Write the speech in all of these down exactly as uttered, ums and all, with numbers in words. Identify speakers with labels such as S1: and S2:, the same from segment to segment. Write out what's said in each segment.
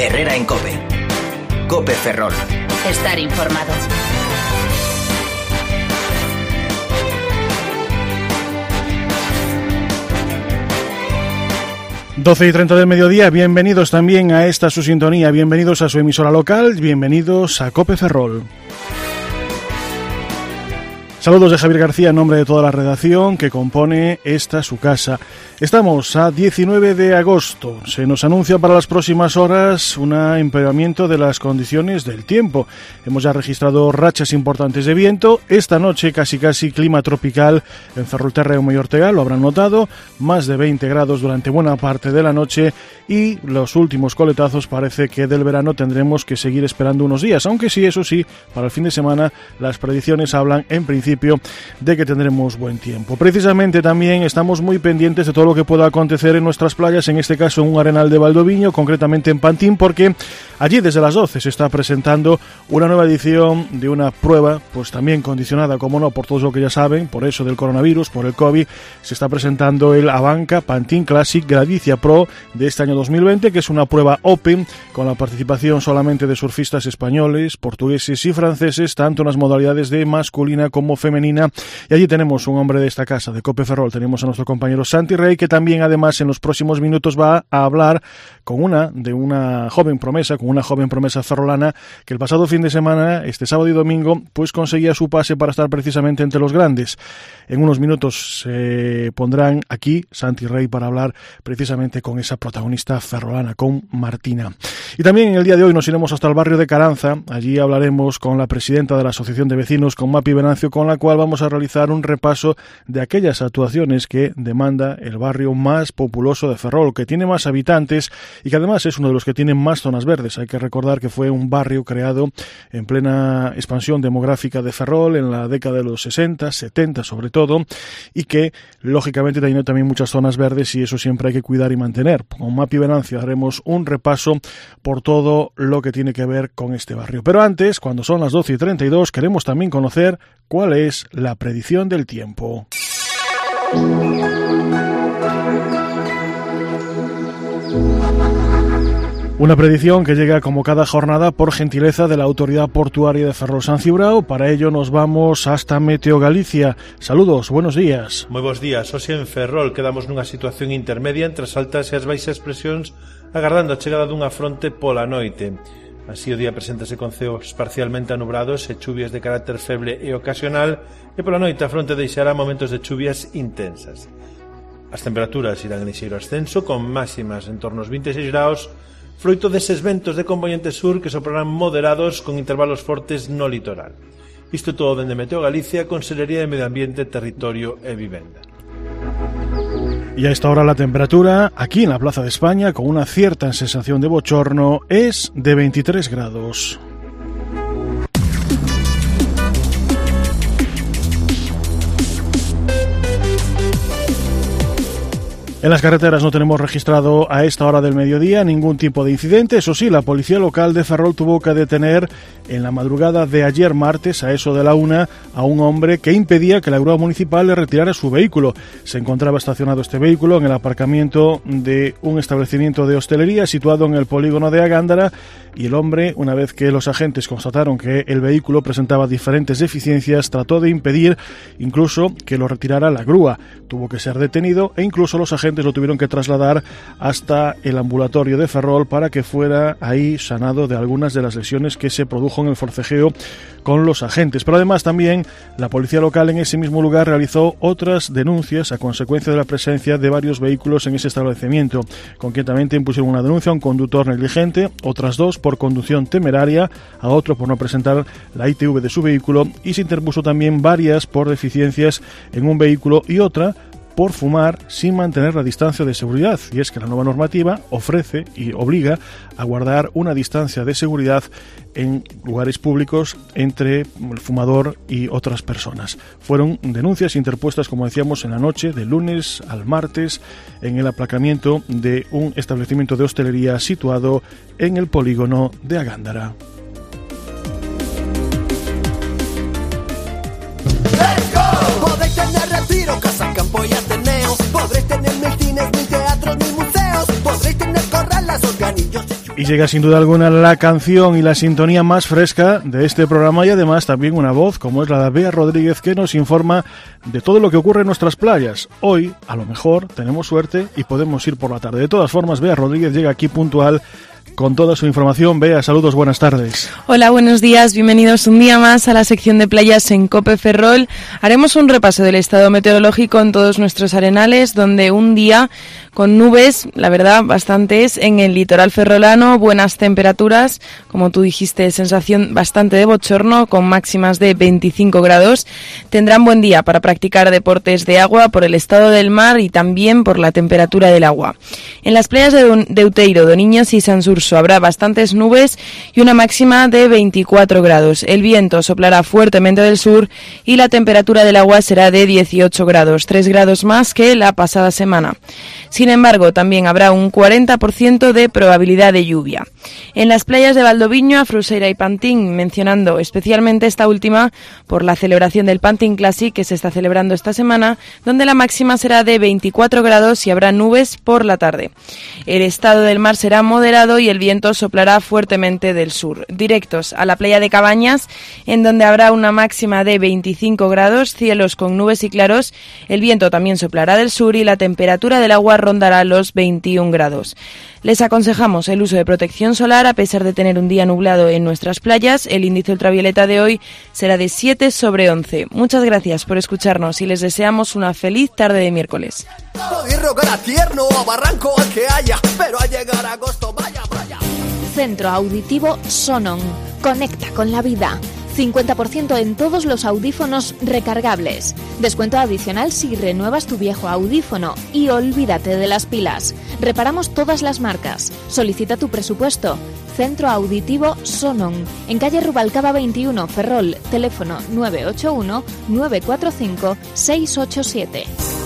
S1: Herrera en COPE. COPE Ferrol.
S2: Estar informado.
S3: doce y treinta del mediodía, bienvenidos también a esta su sintonía, bienvenidos a su emisora local, bienvenidos a COPE Ferrol. Saludos de Javier García en nombre de toda la redacción que compone esta su casa. Estamos a diecinueve de agosto. Se nos anuncia para las próximas horas un empeoramiento de las condiciones del tiempo. Hemos ya registrado rachas importantes de viento. Esta noche casi casi clima tropical en Ferrolterra y Mayortega, lo habrán notado. Más de veinte grados durante buena parte de la noche y los últimos coletazos parece que del verano tendremos que seguir esperando unos días. Aunque sí, eso sí, para el fin de semana las predicciones hablan en principio de que tendremos buen tiempo. Precisamente también estamos muy pendientes de todo lo que pueda acontecer en nuestras playas, en este caso en un arenal de Valdoviño, concretamente en Pantín, porque allí desde las doce se está presentando una nueva edición de una prueba, pues también condicionada, como no, por todo lo que ya saben, por eso del coronavirus, por el COVID. Se está presentando el Abanca Pantín Classic Gradicia Pro de este año dos mil veinte, que es una prueba Open con la participación solamente de surfistas españoles, portugueses y franceses, tanto en las modalidades de masculina como femenina. Y allí tenemos un hombre de esta casa, de COPE Ferrol. Tenemos a nuestro compañero Santi Rey, que también además en los próximos minutos va a hablar con una de una joven promesa, con una joven promesa ferrolana que el pasado fin de semana, este sábado y domingo, pues conseguía su pase para estar precisamente entre los grandes. En unos minutos se eh, pondrán aquí Santi Rey para hablar precisamente con esa protagonista ferrolana, con Martina. Y también en el día de hoy nos iremos hasta el barrio de Caranza. Allí hablaremos con la presidenta de la Asociación de Vecinos, con Mapi Venancio, con la cual vamos a realizar un repaso de aquellas actuaciones que demanda el barrio más populoso de Ferrol, que tiene más habitantes y que además es uno de los que tiene más zonas verdes. Hay que recordar que fue un barrio creado en plena expansión demográfica de Ferrol en la década de los sesenta, setenta sobre todo, y que lógicamente tiene también muchas zonas verdes y eso siempre hay que cuidar y mantener. Con Mapi Venancio haremos un repaso por todo lo que tiene que ver con este barrio. Pero antes, cuando son las doce y treinta y dos, queremos también conocer cuál es la predicción del tiempo. Una predicción que llega como cada jornada por gentileza de la Autoridad Portuaria de Ferrol San Cibrao. Para ello nos vamos hasta Meteo Galicia. Saludos, buenos días.
S4: Moi bons días. Hoxe en Ferrol quedamos nunha situación intermedia entre as altas e as baixas presións, agardando a chegada dunha fronte pola noite. Así o día preséntase con ceos parcialmente anubrados e chuvias de carácter feble e ocasional, e pola noite a fronte deixará momentos de chuvias intensas. As temperaturas irán en lixeiro ascenso, con máximas en torno aos vinte e seis graus, froito deses ventos de componente sur que soprarán moderados con intervalos fortes no litoral. Isto todo dende Meteo Galicia, Consellería de Medio Ambiente, Territorio e Vivenda.
S3: Y a esta hora la temperatura, aquí en la Plaza de España, con una cierta sensación de bochorno, es de veintitrés grados. En las carreteras no tenemos registrado a esta hora del mediodía ningún tipo de incidente. Eso sí, la policía local de Ferrol tuvo que detener en la madrugada de ayer martes, a eso de la una, a un hombre que impedía que la grúa municipal le retirara su vehículo. Se encontraba estacionado este vehículo en el aparcamiento de un establecimiento de hostelería situado en el polígono de Agándara, y el hombre, una vez que los agentes constataron que el vehículo presentaba diferentes deficiencias, trató de impedir incluso que lo retirara la grúa. Tuvo que ser detenido e incluso los agentes lo tuvieron que trasladar hasta el ambulatorio de Ferrol para que fuera ahí sanado de algunas de las lesiones que se produjo en el forcejeo con los agentes. Pero además también la policía local en ese mismo lugar realizó otras denuncias a consecuencia de la presencia de varios vehículos en ese establecimiento. Concretamente impusieron una denuncia a un conductor negligente, otras dos por conducción temeraria, a otro por no presentar la I T V de su vehículo, y se interpuso también varias por deficiencias en un vehículo y otra por fumar sin mantener la distancia de seguridad. Y es que la nueva normativa ofrece y obliga a guardar una distancia de seguridad en lugares públicos entre el fumador y otras personas. Fueron denuncias interpuestas, como decíamos, en la noche del lunes al martes en el aplacamiento de un establecimiento de hostelería situado en el polígono de Agándara.
S5: Podréis tener retiro, casa, campo y ateneo. Podréis tener mil cines, mil teatros, mil museos. Podréis tener corralas, organillos y
S3: Y llega sin duda alguna la canción y la sintonía más fresca de este programa y además también una voz como es la de Bea Rodríguez que nos informa de todo lo que ocurre en nuestras playas. Hoy, a lo mejor, tenemos suerte y podemos ir por la tarde. De todas formas, Bea Rodríguez llega aquí puntual con toda su información. Bea, saludos, buenas tardes.
S2: Hola, buenos días, bienvenidos un día más a la sección de playas en Cope Ferrol. Haremos un repaso del estado meteorológico en todos nuestros arenales, donde un día con nubes, la verdad, bastantes, en el litoral ferrolano, buenas temperaturas, como tú dijiste, sensación bastante de bochorno, con máximas de veinticinco grados. Tendrán buen día para practicar deportes de agua por el estado del mar y también por la temperatura del agua. En las playas de, de Uteiro, Doniñas y Sansurso habrá bastantes nubes y una máxima de veinticuatro grados. El viento soplará fuertemente del sur y la temperatura del agua será de dieciocho grados, tres grados más que la pasada semana. Sin embargo, también habrá un cuarenta por ciento de probabilidad de lluvia. En las playas de Valdoviño, Fruseira y Pantín, mencionando especialmente esta última por la celebración del Pantín Classic que se está celebrando esta semana, donde la máxima será de veinticuatro grados y habrá nubes por la tarde. El estado del mar será moderado y el viento soplará fuertemente del sur. Directos a la playa de Cabañas, en donde habrá una máxima de veinticinco grados, cielos con nubes y claros, el viento también soplará del sur y la temperatura del agua rondará los veintiún grados. Les aconsejamos el uso de protección solar a pesar de tener un día nublado en nuestras playas. El índice ultravioleta de hoy será de siete sobre once. Muchas gracias por escucharnos y les deseamos una feliz tarde de miércoles.
S6: Centro Auditivo Sonon. Conecta con la vida. cincuenta por ciento en todos los audífonos recargables. Descuento adicional si renuevas tu viejo audífono y olvídate de las pilas. Reparamos todas las marcas. Solicita tu presupuesto. Centro Auditivo Sonon. En calle Rubalcaba veintiuno, Ferrol. Teléfono nueve ocho uno, nueve cuatro cinco, seis ocho siete.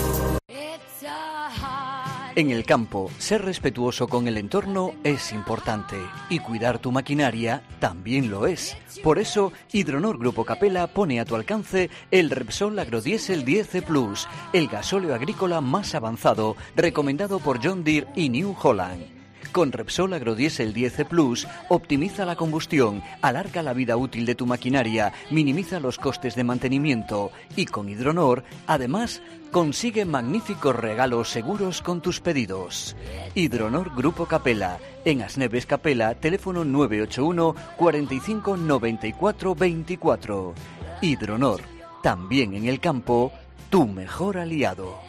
S1: En el campo, ser respetuoso con el entorno es importante y cuidar tu maquinaria también lo es. Por eso, Hidronor Grupo Capella pone a tu alcance el Repsol Agrodiesel diez E Plus, el gasóleo agrícola más avanzado, recomendado por John Deere y New Holland. Con Repsol Agrodiesel diez E Plus, optimiza la combustión, alarga la vida útil de tu maquinaria, minimiza los costes de mantenimiento y con Hidronor, además, consigue magníficos regalos seguros con tus pedidos. Hidronor Grupo Capella, en Asneves Capella, teléfono nueve ocho uno, cuarenta y cinco, noventa y cuatro, veinticuatro. Hidronor, también en el campo, tu mejor aliado.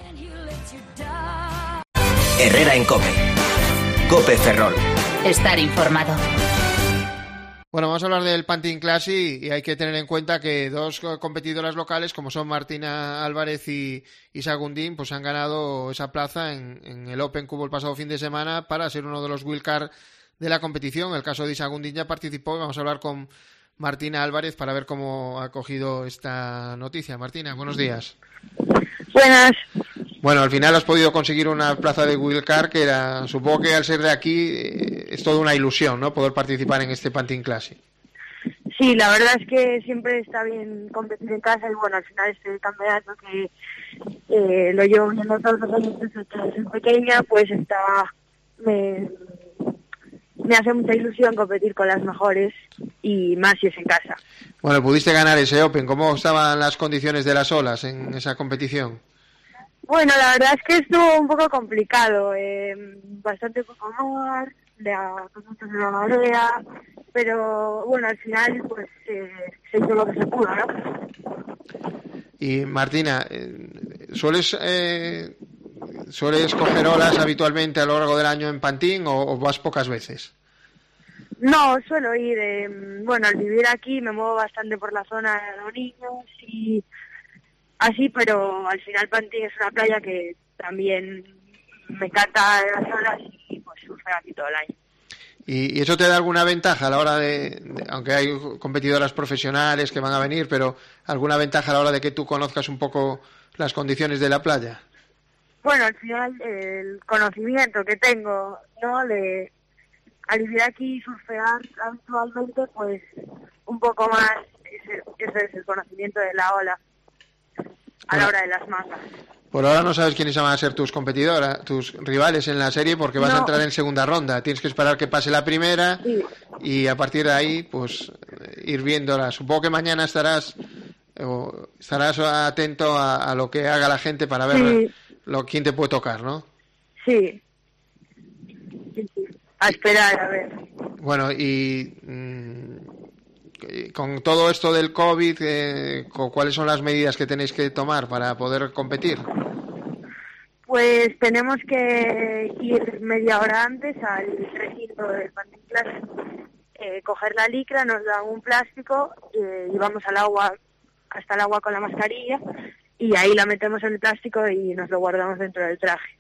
S7: Herrera en Cope. Cope Ferrol.
S6: Estar informado.
S8: Bueno, vamos a hablar del Pantín Classic y hay que tener en cuenta que dos competidoras locales, como son Martina Álvarez y, y Sagundín, pues han ganado esa plaza en, en el Open que hubo el pasado fin de semana para ser uno de los wildcard de la competición. El caso de Sagundín ya participó y vamos a hablar con Martina Álvarez para ver cómo ha cogido esta noticia. Martina, buenos días.
S9: Buenas.
S8: Bueno, al final has podido conseguir una plaza de wildcard que era, supongo que al ser de aquí eh, es toda una ilusión, ¿no? Poder participar en este Pantín Classic.
S9: Sí, la verdad es que siempre está bien competir en casa y bueno, al final este campeonato que eh, lo llevo viendo todos los años desde que soy pequeña, pues está me, me hace mucha ilusión competir con las mejores y más si es en casa.
S8: Bueno, pudiste ganar ese Open. ¿Cómo estaban las condiciones de las olas en esa competición?
S9: Bueno, la verdad es que estuvo un poco complicado, eh, bastante poco mar, de mucho de la marea, pero bueno, al final pues eh, se hizo lo que se pudo, ¿no?
S8: Y Martina, ¿sueles eh, sueles coger olas habitualmente a lo largo del año en Pantín o, o vas pocas veces?
S9: No, suelo ir, eh, bueno, al vivir aquí me muevo bastante por la zona de los niños y así, pero al final Pantín es una playa que también me encanta las olas y pues surfeo aquí todo el año.
S8: ¿Y, y eso te da alguna ventaja a la hora de, de, aunque hay competidoras profesionales que van a venir, pero alguna ventaja a la hora de que tú conozcas un poco las condiciones de la playa?
S9: Bueno, al final el conocimiento que tengo, ¿no? De al vivir aquí y surfear habitualmente, pues un poco más, ese, ese es el conocimiento de la ola a bueno, la hora de las mangas.
S8: Por ahora no sabes quiénes van a ser tus competidoras, tus rivales en la serie, porque vas no. a entrar en segunda ronda. Tienes que esperar que pase la primera sí. y a partir de ahí, pues, ir viéndola. Supongo que mañana estarás o estarás atento a, a lo que haga la gente para ver sí. lo quién te puede tocar, ¿no?
S9: Sí. sí, sí. A esperar, a ver.
S8: Bueno, y mmm, con todo esto del COVID, eh, ¿cuáles son las medidas que tenéis que tomar para poder competir?
S9: Pues tenemos que ir media hora antes al recinto del Pantin Classic, eh, coger la licra, nos dan un plástico eh, y vamos al agua, hasta el agua con la mascarilla, y ahí la metemos en el plástico y nos lo guardamos dentro del traje.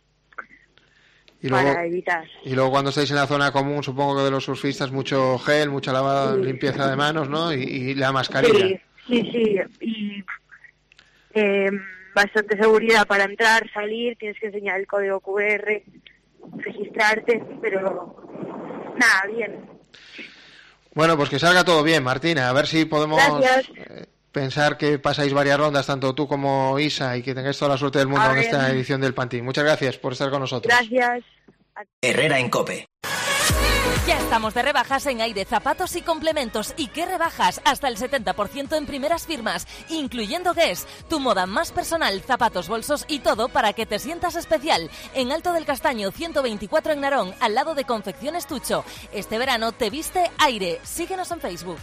S8: Y luego,
S9: para evitar.
S8: Y luego cuando estáis en la zona común, supongo que de los surfistas, mucho gel, mucha lavada, sí. limpieza de manos, ¿no? Y, y la mascarilla.
S9: Sí, sí, sí. Y eh, bastante seguridad para entrar, salir, tienes que enseñar el código cu erre, registrarte, pero nada, bien.
S8: Bueno, pues que salga todo bien, Martina. A ver si podemos eh, pensar que pasáis varias rondas, tanto tú como Isa, y que tengáis toda la suerte del mundo en esta edición del Pantin. Muchas gracias por estar con nosotros.
S9: Gracias.
S7: Herrera en COPE.
S10: Ya estamos de rebajas en aire, zapatos y complementos. ¿Y qué rebajas? Hasta el setenta por ciento en primeras firmas, incluyendo Guess. Tu moda más personal, zapatos, bolsos y todo para que te sientas especial. En Alto del Castaño, ciento veinticuatro en Narón, al lado de Confecciones Tucho. Este verano te viste aire. Síguenos en Facebook.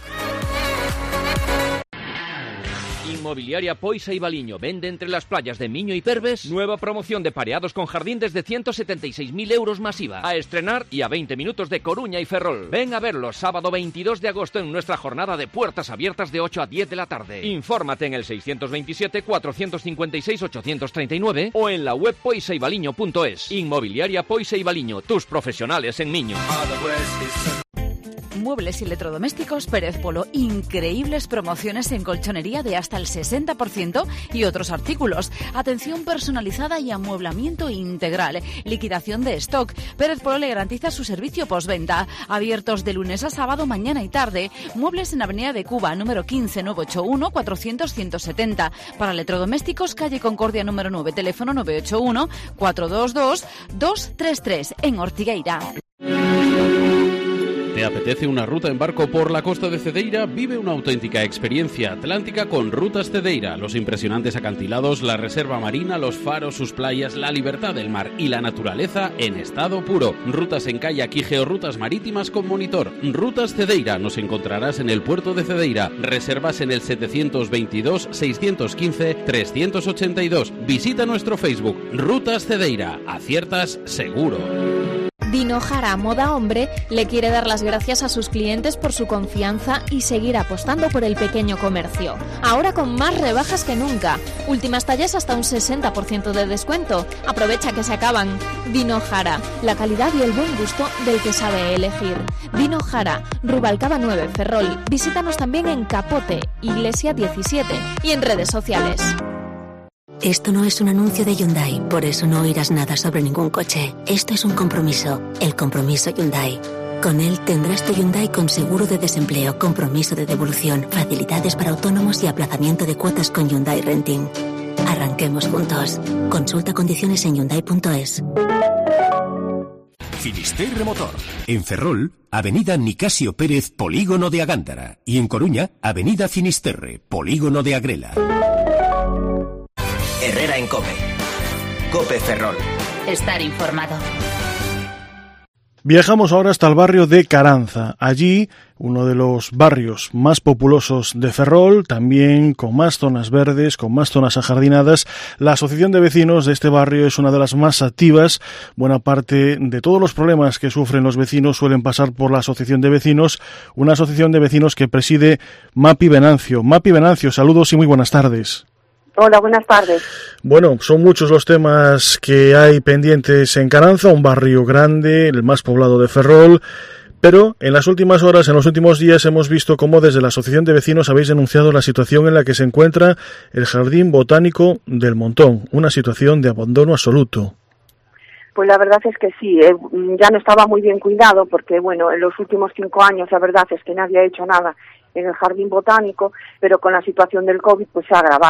S11: Inmobiliaria Poisa y Baliño vende entre las playas de Miño y Perves nueva promoción de pareados con jardín desde ciento setenta y seis mil euros masiva. A estrenar y a veinte minutos de Coruña y Ferrol. Ven a verlo sábado veintidós de agosto en nuestra jornada de puertas abiertas de ocho a diez de la tarde. Infórmate en el seiscientos veintisiete, cuatrocientos cincuenta y seis, ochocientos treinta y nueve o en la web poisa y baliño punto es. Inmobiliaria Poisa y Baliño, tus profesionales en Miño.
S12: Muebles y electrodomésticos Pérez Polo. Increíbles promociones en colchonería de hasta el sesenta por ciento y otros artículos. Atención personalizada y amueblamiento integral. Liquidación de stock. Pérez Polo le garantiza su servicio postventa. Abiertos de lunes a sábado, mañana y tarde. Muebles en Avenida de Cuba, número quince, novecientos ochenta y uno, cuatrocientos, ciento setenta. Para electrodomésticos, calle Concordia número nueve, teléfono novecientos ochenta y uno, cuatrocientos veintidós, doscientos treinta y tres, en Ortigueira.
S13: ¿Te apetece una ruta en barco por la costa de Cedeira? Vive una auténtica experiencia atlántica con Rutas Cedeira. Los impresionantes acantilados, la reserva marina, los faros, sus playas, la libertad del mar y la naturaleza en estado puro. Rutas en kayak y georrutas marítimas con monitor. Rutas Cedeira. Nos encontrarás en el puerto de Cedeira. Reservas en el setecientos veintidós, seiscientos quince, trescientos ochenta y dos. Visita nuestro Facebook. Rutas Cedeira. Aciertas seguro.
S6: Dino Jara Moda Hombre le quiere dar las gracias a sus clientes por su confianza y seguir apostando por el pequeño comercio. Ahora con más rebajas que nunca. Últimas tallas hasta un sesenta por ciento de descuento. Aprovecha que se acaban. Dino Jara, la calidad y el buen gusto del que sabe elegir. Dino Jara, Rubalcaba nueve, Ferrol. Visítanos también en Capote, Iglesia diecisiete y en redes sociales.
S14: Esto no es un anuncio de Hyundai, por eso no oirás nada sobre ningún coche. Esto es un compromiso, el compromiso Hyundai. Con él tendrás tu Hyundai con seguro de desempleo, compromiso de devolución, facilidades para autónomos y aplazamiento de cuotas con Hyundai Renting. Arranquemos juntos. Consulta condiciones en hyundai punto es.
S15: Finisterre Motor. En Ferrol, Avenida Nicasio Pérez, Polígono de Agándara. Y en Coruña, Avenida Finisterre, Polígono de Agrela.
S7: Herrera en COPE. COPE Ferrol.
S12: Estar informado.
S3: Viajamos ahora hasta el barrio de Caranza. Allí, uno de los barrios más populosos de Ferrol, también con más zonas verdes, con más zonas ajardinadas. La asociación de vecinos de este barrio es una de las más activas. Buena parte de todos los problemas que sufren los vecinos suelen pasar por la asociación de vecinos, una asociación de vecinos que preside Mapi Venancio. Mapi Venancio, saludos y muy buenas tardes.
S16: Hola, buenas tardes.
S3: Bueno, son muchos los temas que hay pendientes en Caranza, un barrio grande, el más poblado de Ferrol, pero en las últimas horas, en los últimos días, hemos visto cómo desde la Asociación de Vecinos habéis denunciado la situación en la que se encuentra el Jardín Botánico del Montón, una situación de abandono absoluto.
S16: Pues la verdad es que sí, eh, ya no estaba muy bien cuidado porque, bueno, en los últimos cinco años la verdad es que nadie ha hecho nada en el Jardín Botánico, pero con la situación del COVID pues se ha agravado.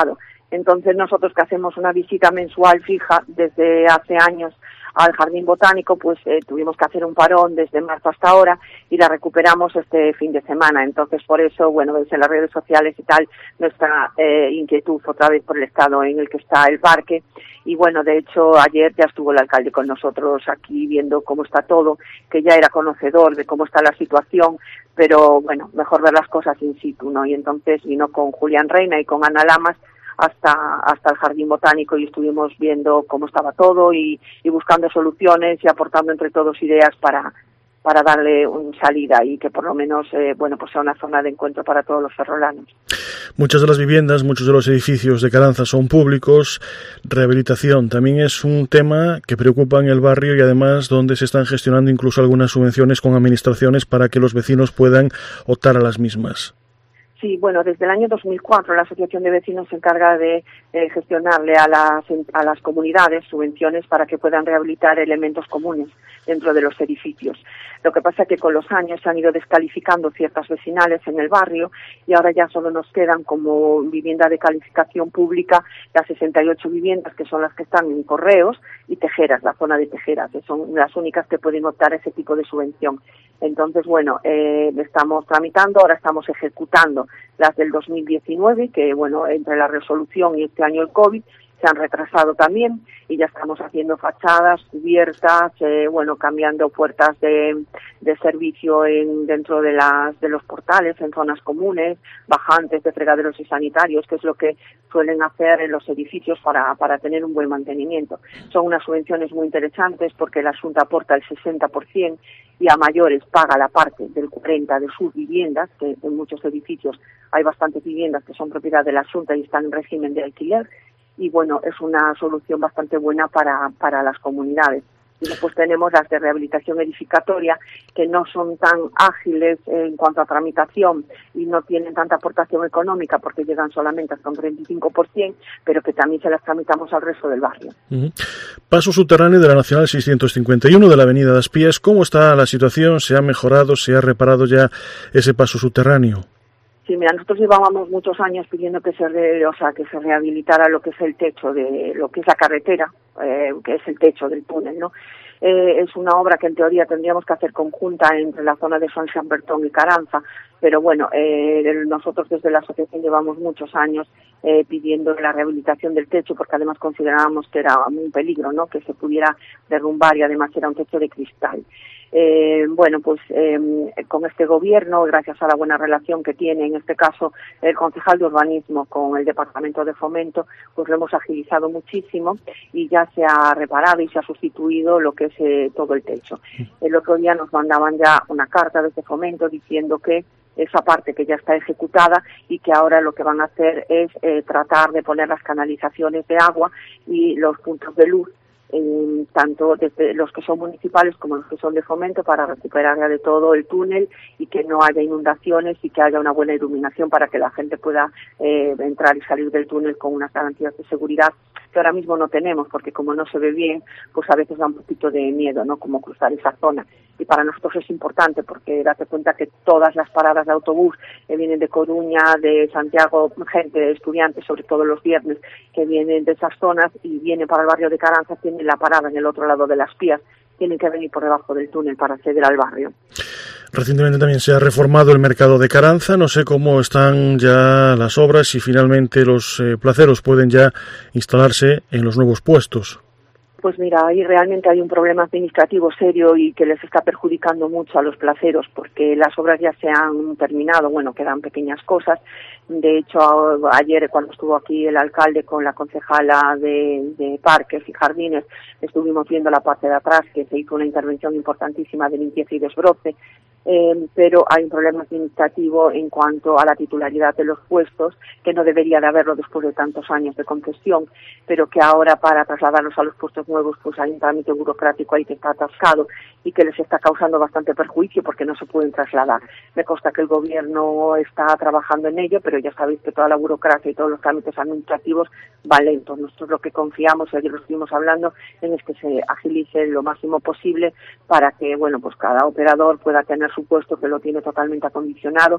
S16: Entonces nosotros que hacemos una visita mensual fija desde hace años al Jardín Botánico, pues eh, tuvimos que hacer un parón desde marzo hasta ahora y la recuperamos este fin de semana. Entonces, por eso, bueno, ves en las redes sociales y tal, nuestra eh, inquietud otra vez por el estado en el que está el parque. Y bueno, de hecho, ayer ya estuvo el alcalde con nosotros aquí viendo cómo está todo, que ya era conocedor de cómo está la situación, pero bueno, mejor ver las cosas in situ, ¿no? Y entonces vino con Julián Reina y con Ana Lamas hasta hasta el Jardín Botánico y estuvimos viendo cómo estaba todo y, y buscando soluciones y aportando entre todos ideas para para darle una salida y que por lo menos eh, bueno pues sea una zona de encuentro para todos los ferrolanos.
S3: Muchas de las viviendas, muchos de los edificios de Caranza son públicos. Rehabilitación también es un tema que preocupa en el barrio y además donde se están gestionando incluso algunas subvenciones con administraciones para que los vecinos puedan optar a las mismas.
S16: Sí, bueno, desde el año dos mil cuatro la Asociación de Vecinos se encarga de eh, gestionarle a las, a las comunidades subvenciones para que puedan rehabilitar elementos comunes dentro de los edificios. Lo que pasa es que con los años se han ido descalificando ciertas vecinales en el barrio y ahora ya solo nos quedan como vivienda de calificación pública las sesenta y ocho viviendas que son las que están en Correos y Tejeras, la zona de Tejeras, que son las únicas que pueden optar a ese tipo de subvención. Entonces, bueno, eh, estamos tramitando, ahora estamos ejecutando las del dos mil diecinueve, que bueno, entre la resolución y este año el COVID, se han retrasado también y ya estamos haciendo fachadas, cubiertas, eh, bueno, cambiando puertas de, de servicio en, dentro de las de los portales, en zonas comunes, bajantes de fregaderos y sanitarios, que es lo que suelen hacer en los edificios para, para tener un buen mantenimiento. Son unas subvenciones muy interesantes porque la Xunta aporta el sesenta por ciento y a mayores paga la parte del cuarenta por ciento de sus viviendas, que en muchos edificios hay bastantes viviendas que son propiedad de la Xunta y están en régimen de alquiler. Y bueno, es una solución bastante buena para, para las comunidades. Y después tenemos las de rehabilitación edificatoria, que no son tan ágiles en cuanto a tramitación y no tienen tanta aportación económica porque llegan solamente hasta un treinta y cinco por ciento, pero que también se las tramitamos al resto del barrio.
S3: Uh-huh. Paso subterráneo de la Nacional seiscientos cincuenta y uno de la Avenida Das Pías. ¿Cómo está la situación? ¿Se ha mejorado? ¿Se ha reparado ya ese paso subterráneo?
S16: Sí, mira, nosotros llevábamos muchos años pidiendo que se re, o sea, que se rehabilitara lo que es el techo de lo que es la carretera, eh, que es el techo del túnel, ¿no? Eh, es una obra que en teoría tendríamos que hacer conjunta entre la zona de San Xambertón y Caranza, pero bueno, eh, nosotros desde la asociación llevamos muchos años eh, pidiendo la rehabilitación del techo porque además considerábamos que era un peligro, ¿no? Que se pudiera derrumbar y además era un techo de cristal. Eh, bueno, pues eh, con este gobierno, gracias a la buena relación que tiene, en este caso, el concejal de urbanismo con el departamento de fomento, pues lo hemos agilizado muchísimo y ya se ha reparado y se ha sustituido lo que es eh, todo el techo. El otro día nos mandaban ya una carta desde fomento diciendo que esa parte que ya está ejecutada y que ahora lo que van a hacer es eh, tratar de poner las canalizaciones de agua y los puntos de luz, Eh, tanto desde los que son municipales como los que son de fomento para recuperar ya de todo el túnel y que no haya inundaciones y que haya una buena iluminación para que la gente pueda eh, entrar y salir del túnel con unas garantías de seguridad que ahora mismo no tenemos porque como no se ve bien pues a veces da un poquito de miedo, ¿no? Como cruzar esa zona y para nosotros es importante porque date cuenta que todas las paradas de autobús que vienen de Coruña, de Santiago, gente, estudiantes sobre todo los viernes que vienen de esas zonas y vienen para el barrio de Caranza tienen la parada en el otro lado de las Pías, tienen que venir por debajo del túnel para acceder al barrio.
S3: Recientemente también se ha reformado el mercado de Caranza, no sé cómo están ya las obras y finalmente los eh, placeros pueden ya instalarse en los nuevos puestos.
S16: Pues mira, ahí realmente hay un problema administrativo serio y que les está perjudicando mucho a los placeros porque las obras ya se han terminado, bueno, quedan pequeñas cosas. De hecho, ayer cuando estuvo aquí el alcalde con la concejala de, de Parques y Jardines, estuvimos viendo la parte de atrás que se hizo una intervención importantísima de limpieza y desbroce. Eh, pero hay un problema administrativo en cuanto a la titularidad de los puestos, que no debería de haberlo después de tantos años de concesión, pero que ahora para trasladarlos a los puestos nuevos pues hay un trámite burocrático ahí que está atascado y que les está causando bastante perjuicio porque no se pueden trasladar. Me consta que el gobierno está trabajando en ello, pero ya sabéis que toda la burocracia y todos los trámites administrativos van lentos. Nosotros lo que confiamos, y ayer lo estuvimos hablando, en es que se agilice lo máximo posible para que, bueno, pues cada operador pueda tener su puesto que lo tiene totalmente acondicionado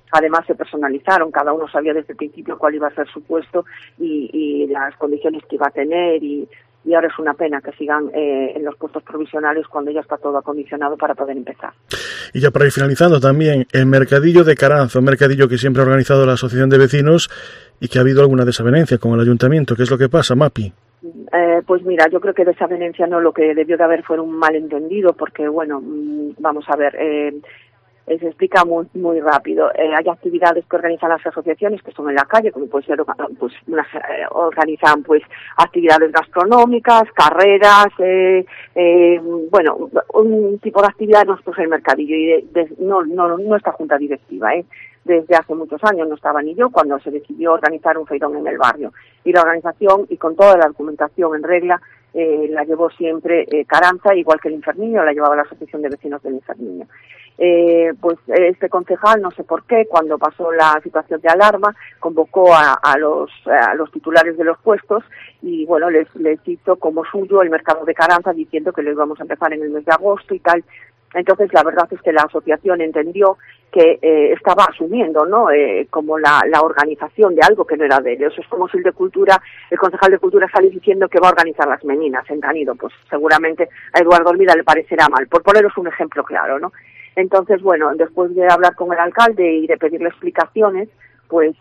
S16: Además se personalizaron, cada uno sabía desde el principio cuál iba a ser su puesto y, y las condiciones que iba a tener y, y ahora es una pena que sigan eh, en los puestos provisionales cuando ya está todo acondicionado para poder empezar.
S3: Y ya para ir finalizando también, el Mercadillo de Caranza, un mercadillo que siempre ha organizado la Asociación de Vecinos y que ha habido alguna desavenencia con el Ayuntamiento. ¿Qué es lo que pasa, Mapi?
S16: Eh, pues mira, yo creo que desavenencia no, lo que debió de haber fue un malentendido, porque bueno, vamos a ver, eh, se explica muy muy rápido. Eh, hay actividades que organizan las asociaciones que son en la calle, como puede ser, pues unas, eh, organizan pues actividades gastronómicas, carreras, eh, eh, bueno, un tipo de actividad. Nosotros el mercadillo y de, de, no, no, no está junta directiva, eh. Desde hace muchos años no estaba ni yo cuando se decidió organizar un feirón en el barrio. Y la organización, y con toda la documentación en regla, eh, la llevó siempre eh, Caranza, igual que el Inferniño, la llevaba la Asociación de Vecinos del Inferniño. Eh, pues este concejal, no sé por qué, cuando pasó la situación de alarma, convocó a, a, los, a los titulares de los puestos y bueno, les, les hizo como suyo el mercado de Caranza, diciendo que lo íbamos a empezar en el mes de agosto y tal. Entonces, la verdad es que la asociación entendió que eh, estaba asumiendo, ¿no?, eh, como la, la organización de algo que no era de ellos. Eso es como si el de Cultura, el concejal de Cultura sale diciendo que va a organizar las meninas en Canido. Pues seguramente a Eduardo Olmida le parecerá mal, por poneros un ejemplo claro, ¿no? Entonces, bueno, después de hablar con el alcalde y de pedirle explicaciones, pues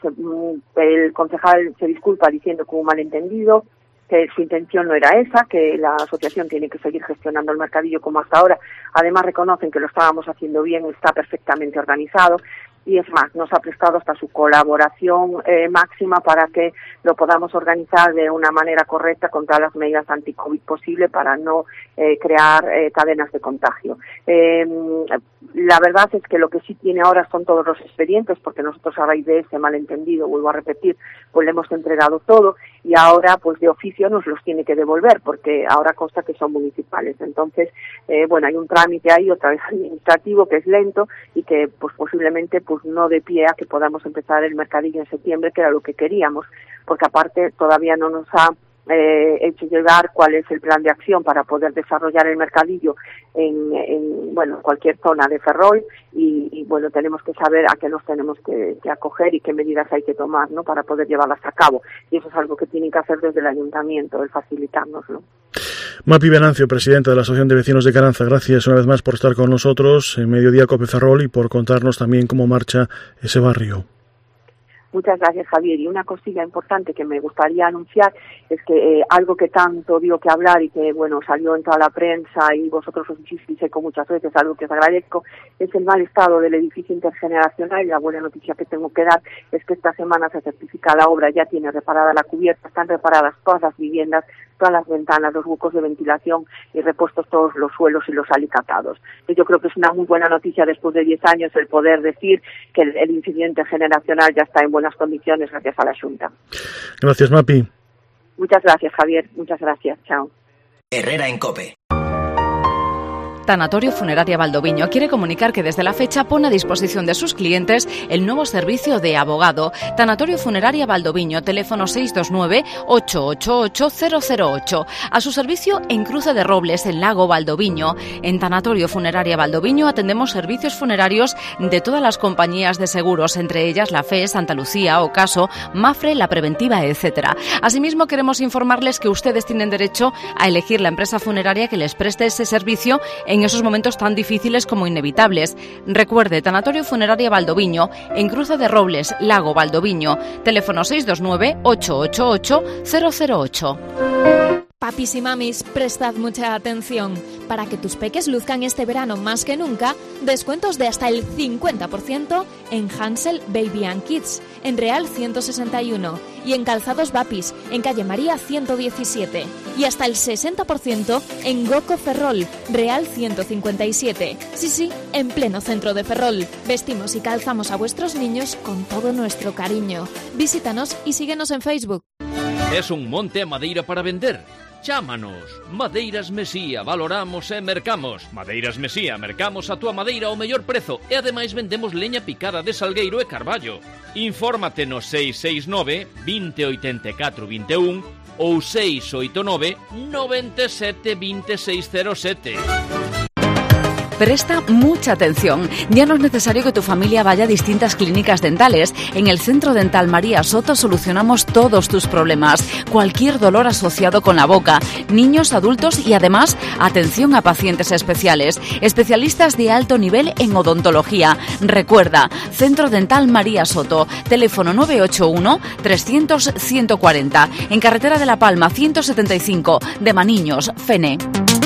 S16: el concejal se disculpa diciendo que hubo un malentendido, que su intención no era esa, que la asociación tiene que seguir gestionando el mercadillo como hasta ahora. Además reconocen que lo estábamos haciendo bien, está perfectamente organizado y es más, nos ha prestado hasta su colaboración eh, máxima para que lo podamos organizar de una manera correcta con todas las medidas anti-COVID posible para no eh, crear eh, cadenas de contagio. Eh, la verdad es que lo que sí tiene ahora son todos los expedientes, porque nosotros a raíz de ese malentendido, vuelvo a repetir, pues le hemos entregado todo y ahora pues de oficio nos los tiene que devolver, porque ahora consta que son municipales. Entonces, eh, bueno, hay un trámite ahí otra vez administrativo que es lento y que pues posiblemente pues no dé pie a que podamos empezar el mercadillo en septiembre, que era lo que queríamos, porque aparte todavía no nos ha eh, hecho llegar cuál es el plan de acción para poder desarrollar el mercadillo en, en bueno, cualquier zona de Ferrol y, y bueno, tenemos que saber a qué nos tenemos que, que acoger y qué medidas hay que tomar, ¿no?, para poder llevarlas a cabo, y eso es algo que tienen que hacer desde el ayuntamiento, el facilitárnoslo.
S3: Mapi Venancio, presidenta de la Asociación de Vecinos de Caranza, gracias una vez más por estar con nosotros en Mediodía Cope Ferrol y por contarnos también cómo marcha ese barrio.
S16: Muchas gracias, Javier. Y una cosilla importante que me gustaría anunciar es que eh, algo que tanto dio que hablar y que, bueno, salió en toda la prensa y vosotros os hicisteis eco muchas veces, algo que os agradezco, es el mal estado del edificio intergeneracional. Y la buena noticia que tengo que dar es que esta semana se certifica la obra, ya tiene reparada la cubierta, están reparadas todas las viviendas, todas las ventanas, los huecos de ventilación y repuestos todos los suelos y los alicatados. Y yo creo que es una muy buena noticia después de diez años el poder decir que el, el incidente generacional ya está en buenas condiciones gracias a la Junta.
S3: Gracias, Mapi.
S16: Muchas gracias, Javier. Muchas gracias. Chao.
S7: Herrera en COPE.
S12: Tanatorio Funeraria Valdoviño quiere comunicar que desde la fecha pone a disposición de sus clientes el nuevo servicio de abogado. Tanatorio Funeraria Valdoviño, teléfono seis dos nueve, ocho ocho ocho, cero cero ocho. A su servicio en Cruce de Robles, en Lago Valdoviño. En Tanatorio Funeraria Valdoviño atendemos servicios funerarios de todas las compañías de seguros, entre ellas la F E, Santa Lucía, Ocaso, Mafre, La Preventiva, etcétera. Asimismo, queremos informarles que ustedes tienen derecho a elegir la empresa funeraria que les preste ese servicio en en esos momentos tan difíciles como inevitables. Recuerde, Tanatorio Funeraria Valdoviño, en Cruce de Robles, Lago Valdoviño, teléfono seis dos nueve, ocho ocho ocho, cero cero ocho.
S6: Papis y mamis, prestad mucha atención. Para que tus peques luzcan este verano más que nunca, descuentos de hasta el cincuenta por ciento en Hansel Baby and Kids, en Real ciento sesenta y uno, y en Calzados Bapis, en Calle María ciento diecisiete, y hasta el sesenta por ciento en Goco Ferrol, Real ciento cincuenta y siete. Sí, sí, en pleno centro de Ferrol. Vestimos y calzamos a vuestros niños con todo nuestro cariño. Visítanos y síguenos en Facebook.
S11: Es un monte a madeira para vender? Chámanos. Madeiras Mesía, valoramos e mercamos. Madeiras Mesía, mercamos a túa madeira ao mellor prezo e ademais vendemos leña picada de salgueiro e carballo. Infórmate no seis seis nove, veinte oitenta e catro vinte e un ou seis oito nove, noventa e sete, vinte e seis cero sete.
S12: Presta mucha atención. Ya no es necesario que tu familia vaya a distintas clínicas dentales. En el Centro Dental María Soto solucionamos todos tus problemas. Cualquier dolor asociado con la boca. Niños, adultos y además atención a pacientes especiales. Especialistas de alto nivel en odontología. Recuerda, Centro Dental María Soto. Teléfono nueve ocho uno, trescientos, ciento cuarenta. En Carretera de La Palma ciento setenta y cinco. De Maniños, Fene.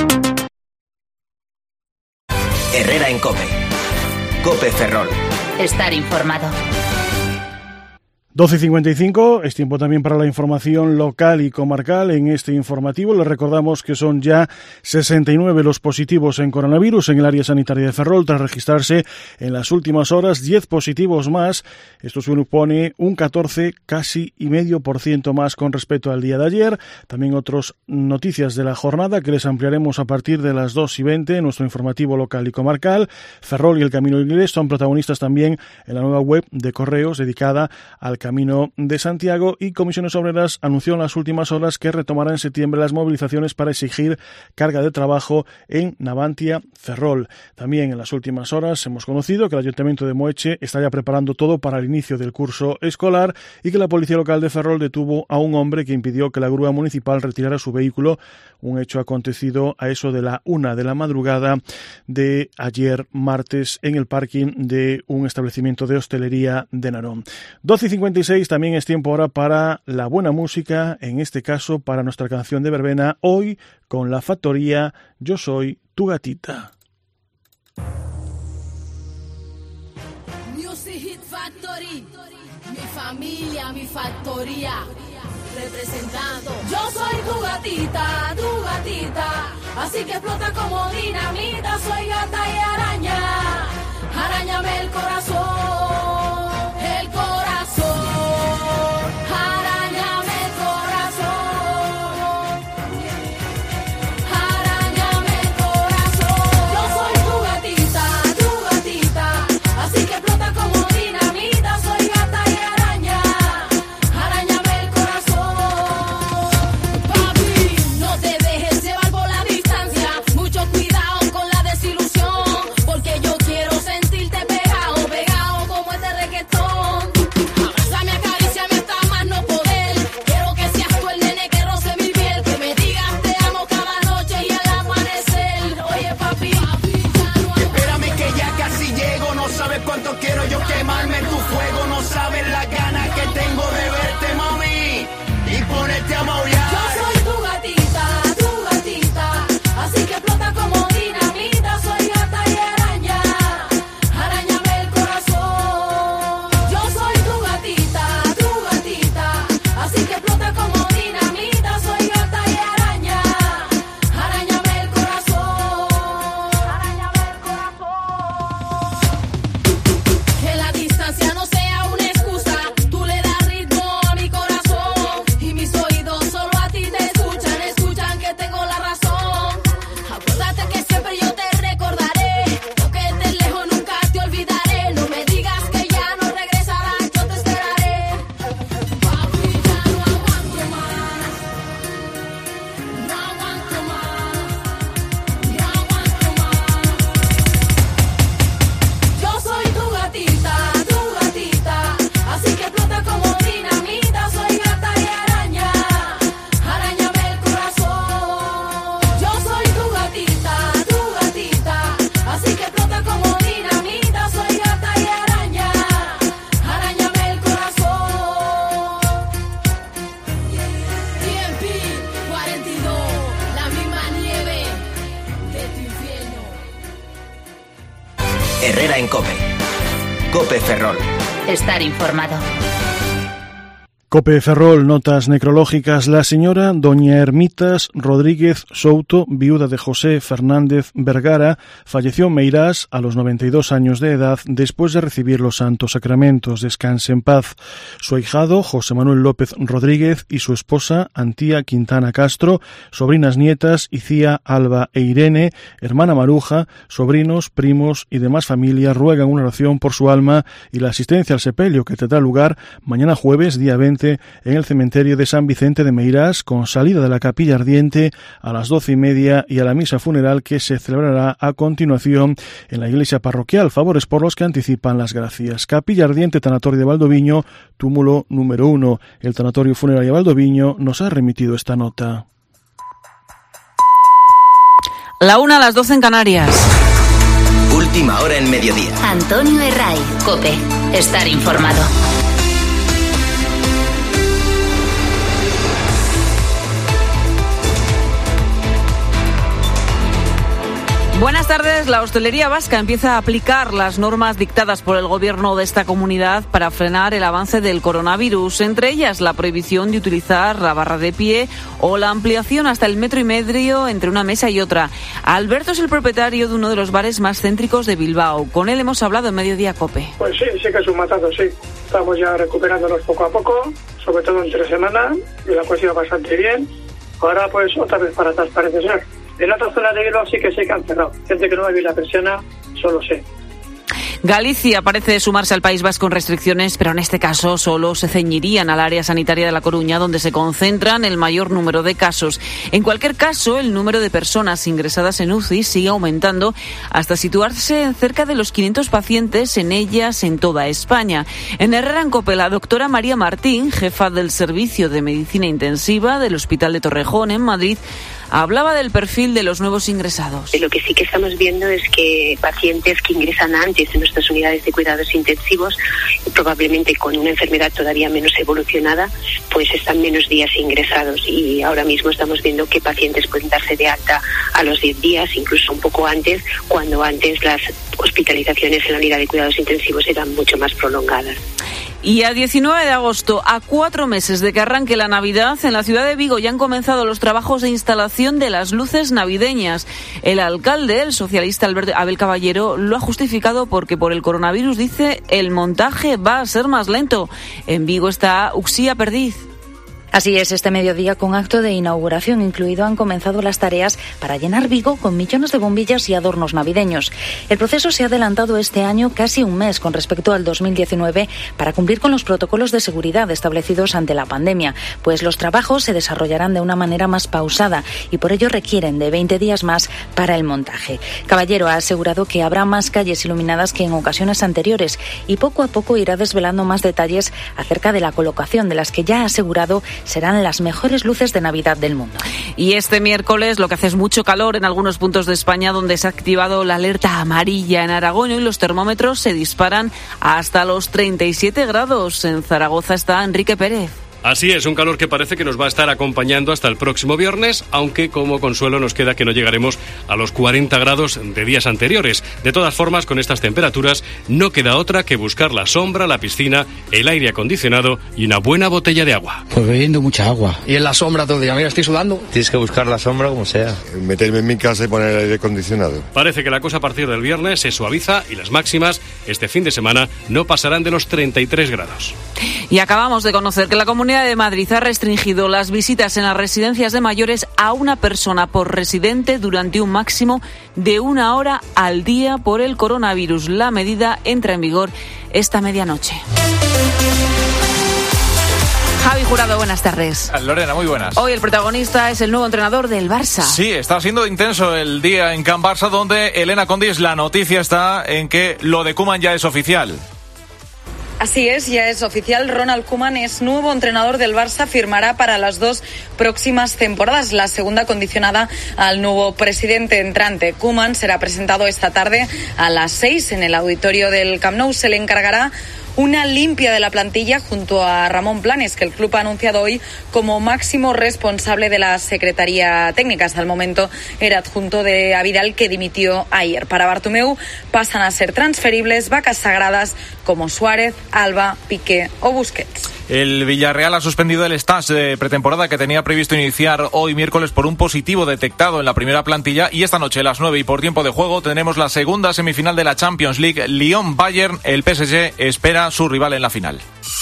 S7: Herrera en COPE. COPE Ferrol.
S12: Estar informado.
S3: doce y cincuenta y cinco, es tiempo también para la información local y comarcal. En este informativo les recordamos que son ya sesenta y nueve los positivos en coronavirus en el área sanitaria de Ferrol, tras registrarse en las últimas horas diez positivos más. Esto supone un catorce, casi y medio por ciento más con respecto al día de ayer. También otras noticias de la jornada que les ampliaremos a partir de las dos y veinte en nuestro informativo local y comarcal. Ferrol y el Camino Inglés son protagonistas también en la nueva web de correos dedicada al Camino de Santiago, y Comisiones Obreras anunció en las últimas horas que retomará en septiembre las movilizaciones para exigir carga de trabajo en Navantia Ferrol. También en las últimas horas hemos conocido que el Ayuntamiento de Moeche está ya preparando todo para el inicio del curso escolar y que la Policía Local de Ferrol detuvo a un hombre que impidió que la grúa municipal retirara su vehículo, un hecho acontecido a eso de la una de la madrugada de ayer martes en el parking de un establecimiento de hostelería de Narón. doce y cincuenta y seis, también es tiempo ahora para la buena música, en este caso para nuestra canción de verbena, hoy con La Factoría, Yo Soy Tu Gatita.
S17: Music Hit Factory, mi familia, mi factoría, representando. Yo soy tu gatita, tu gatita, así que explota como dinamita, soy gata y araña, arañame el corazón, el corazón.
S7: Herrera en COPE. COPE Ferrol.
S12: Estar informado.
S3: COPE Ferrol, notas necrológicas. La señora doña Hermitas Rodríguez Souto, viuda de José Fernández Vergara, falleció en Meirás a los noventa y dos años de edad después de recibir los santos sacramentos. Descanse en paz. Su ahijado, José Manuel López Rodríguez, y su esposa, Antía Quintana Castro, sobrinas nietas, Icía, Alba e Irene, hermana Maruja, sobrinos, primos y demás familia ruegan una oración por su alma y la asistencia al sepelio que tendrá lugar mañana jueves, día veinte, muerte en el cementerio de San Vicente de Meirás, con salida de la capilla ardiente a las doce y media y a la misa funeral que se celebrará a continuación en la iglesia parroquial. Favores por los que anticipan las gracias. Capilla ardiente, tanatorio de Valdoviño, túmulo número uno. El tanatorio funerario de Valdoviño nos ha remitido esta nota.
S12: La una a las doce en Canarias.
S7: Última hora en mediodía.
S14: Antonio Herray, COPE. Estar informado.
S12: Buenas tardes. La hostelería vasca empieza a aplicar las normas dictadas por el gobierno de esta comunidad para frenar el avance del coronavirus, entre ellas la prohibición de utilizar la barra de pie o la ampliación hasta el metro y medio entre una mesa y otra. Alberto es el propietario de uno de los bares más céntricos de Bilbao. Con él hemos hablado en Mediodía COPE.
S18: Pues sí, sí que es un matazo, sí. Estamos ya recuperándonos poco a poco, sobre todo entre semana, y la cosa iba bastante bien. Ahora pues otra vez para atrás parece ser. En otras zonas de Bilbao sí que se han cerrado. Gente que no va a vivir la persiana, solo sé.
S12: Galicia parece sumarse al País Vasco en restricciones, pero en este caso solo se ceñirían al área sanitaria de La Coruña, donde se concentran el mayor número de casos. En cualquier caso, el número de personas ingresadas en U C I sigue aumentando hasta situarse en cerca de los quinientos pacientes en ellas en toda España. En Herrera en COPE, la doctora María Martín, jefa del Servicio de Medicina Intensiva del Hospital de Torrejón en Madrid, hablaba del perfil de los nuevos ingresados.
S19: Lo que sí que estamos viendo es que pacientes que ingresan antes en nuestras unidades de cuidados intensivos, probablemente con una enfermedad todavía menos evolucionada, pues están menos días ingresados, y ahora mismo estamos viendo que pacientes pueden darse de alta a los diez días, incluso un poco antes, cuando antes las hospitalizaciones en la unidad de cuidados intensivos eran mucho más prolongadas.
S12: Y a diecinueve de agosto, a cuatro meses de que arranque la Navidad, en la ciudad de Vigo ya han comenzado los trabajos de instalación de las luces navideñas. El alcalde, el socialista Alberto Abel Caballero, lo ha justificado porque por el coronavirus, dice, el montaje va a ser más lento. En Vigo está Uxía Perdiz.
S20: Así es, este mediodía con acto de inauguración incluido han comenzado las tareas para llenar Vigo con millones de bombillas y adornos navideños. El proceso se ha adelantado este año casi un mes con respecto al dos mil diecinueve para cumplir con los protocolos de seguridad establecidos ante la pandemia, pues los trabajos se desarrollarán de una manera más pausada y por ello requieren de veinte días más para el montaje. Caballero ha asegurado que habrá más calles iluminadas que en ocasiones anteriores y poco a poco irá desvelando más detalles acerca de la colocación de las que ya ha asegurado serán las mejores luces de Navidad del mundo.
S12: Y este miércoles lo que hace es mucho calor en algunos puntos de España, donde se ha activado la alerta amarilla. En Aragón y los termómetros se disparan hasta los treinta y siete grados. En Zaragoza está Enrique Pérez.
S21: Así es, un calor que parece que nos va a estar acompañando hasta el próximo viernes, aunque como consuelo nos queda que no llegaremos a los cuarenta grados de días anteriores. De todas formas, con estas temperaturas no queda otra que buscar la sombra, la piscina, el aire acondicionado y una buena botella de agua.
S22: Pues bebiendo mucha agua.
S23: Y en la sombra todo el día, mira, estoy sudando.
S24: Tienes que buscar la sombra como sea. Meterme en mi casa y poner el aire acondicionado.
S21: Parece que la cosa a partir del viernes se suaviza y las máximas este fin de semana no pasarán de los treinta y tres grados.
S12: Y acabamos de conocer que la Comunidad de Madrid ha restringido las visitas en las residencias de mayores a una persona por residente durante un máximo de una hora al día por el coronavirus. La medida entra en vigor esta medianoche. Javi Jurado, buenas tardes.
S25: Lorena, muy buenas.
S12: Hoy el protagonista es el nuevo entrenador del Barça.
S25: Sí, está siendo intenso el día en Can Barça, donde Elena Condis, la noticia está en que lo de Koeman ya es oficial.
S26: Así es, ya es oficial. Ronald Koeman es nuevo entrenador del Barça, firmará para las dos próximas temporadas, la segunda condicionada al nuevo presidente entrante. Koeman será presentado esta tarde a las seis en el auditorio del Camp Nou. Se le encargará una limpia de la plantilla junto a Ramón Planes, que el club ha anunciado hoy como máximo responsable de la Secretaría Técnica. Hasta el momento era adjunto de Avidal, que dimitió ayer. Para Bartomeu pasan a ser transferibles vacas sagradas como Suárez, Alba, Piqué o Busquets.
S25: El Villarreal ha suspendido el stage de pretemporada que tenía previsto iniciar hoy miércoles por un positivo detectado en la primera plantilla, y esta noche a las nueve y por tiempo de juego tendremos la segunda semifinal de la Champions League, Lyon-Bayern. El P S G espera a su rival en la final.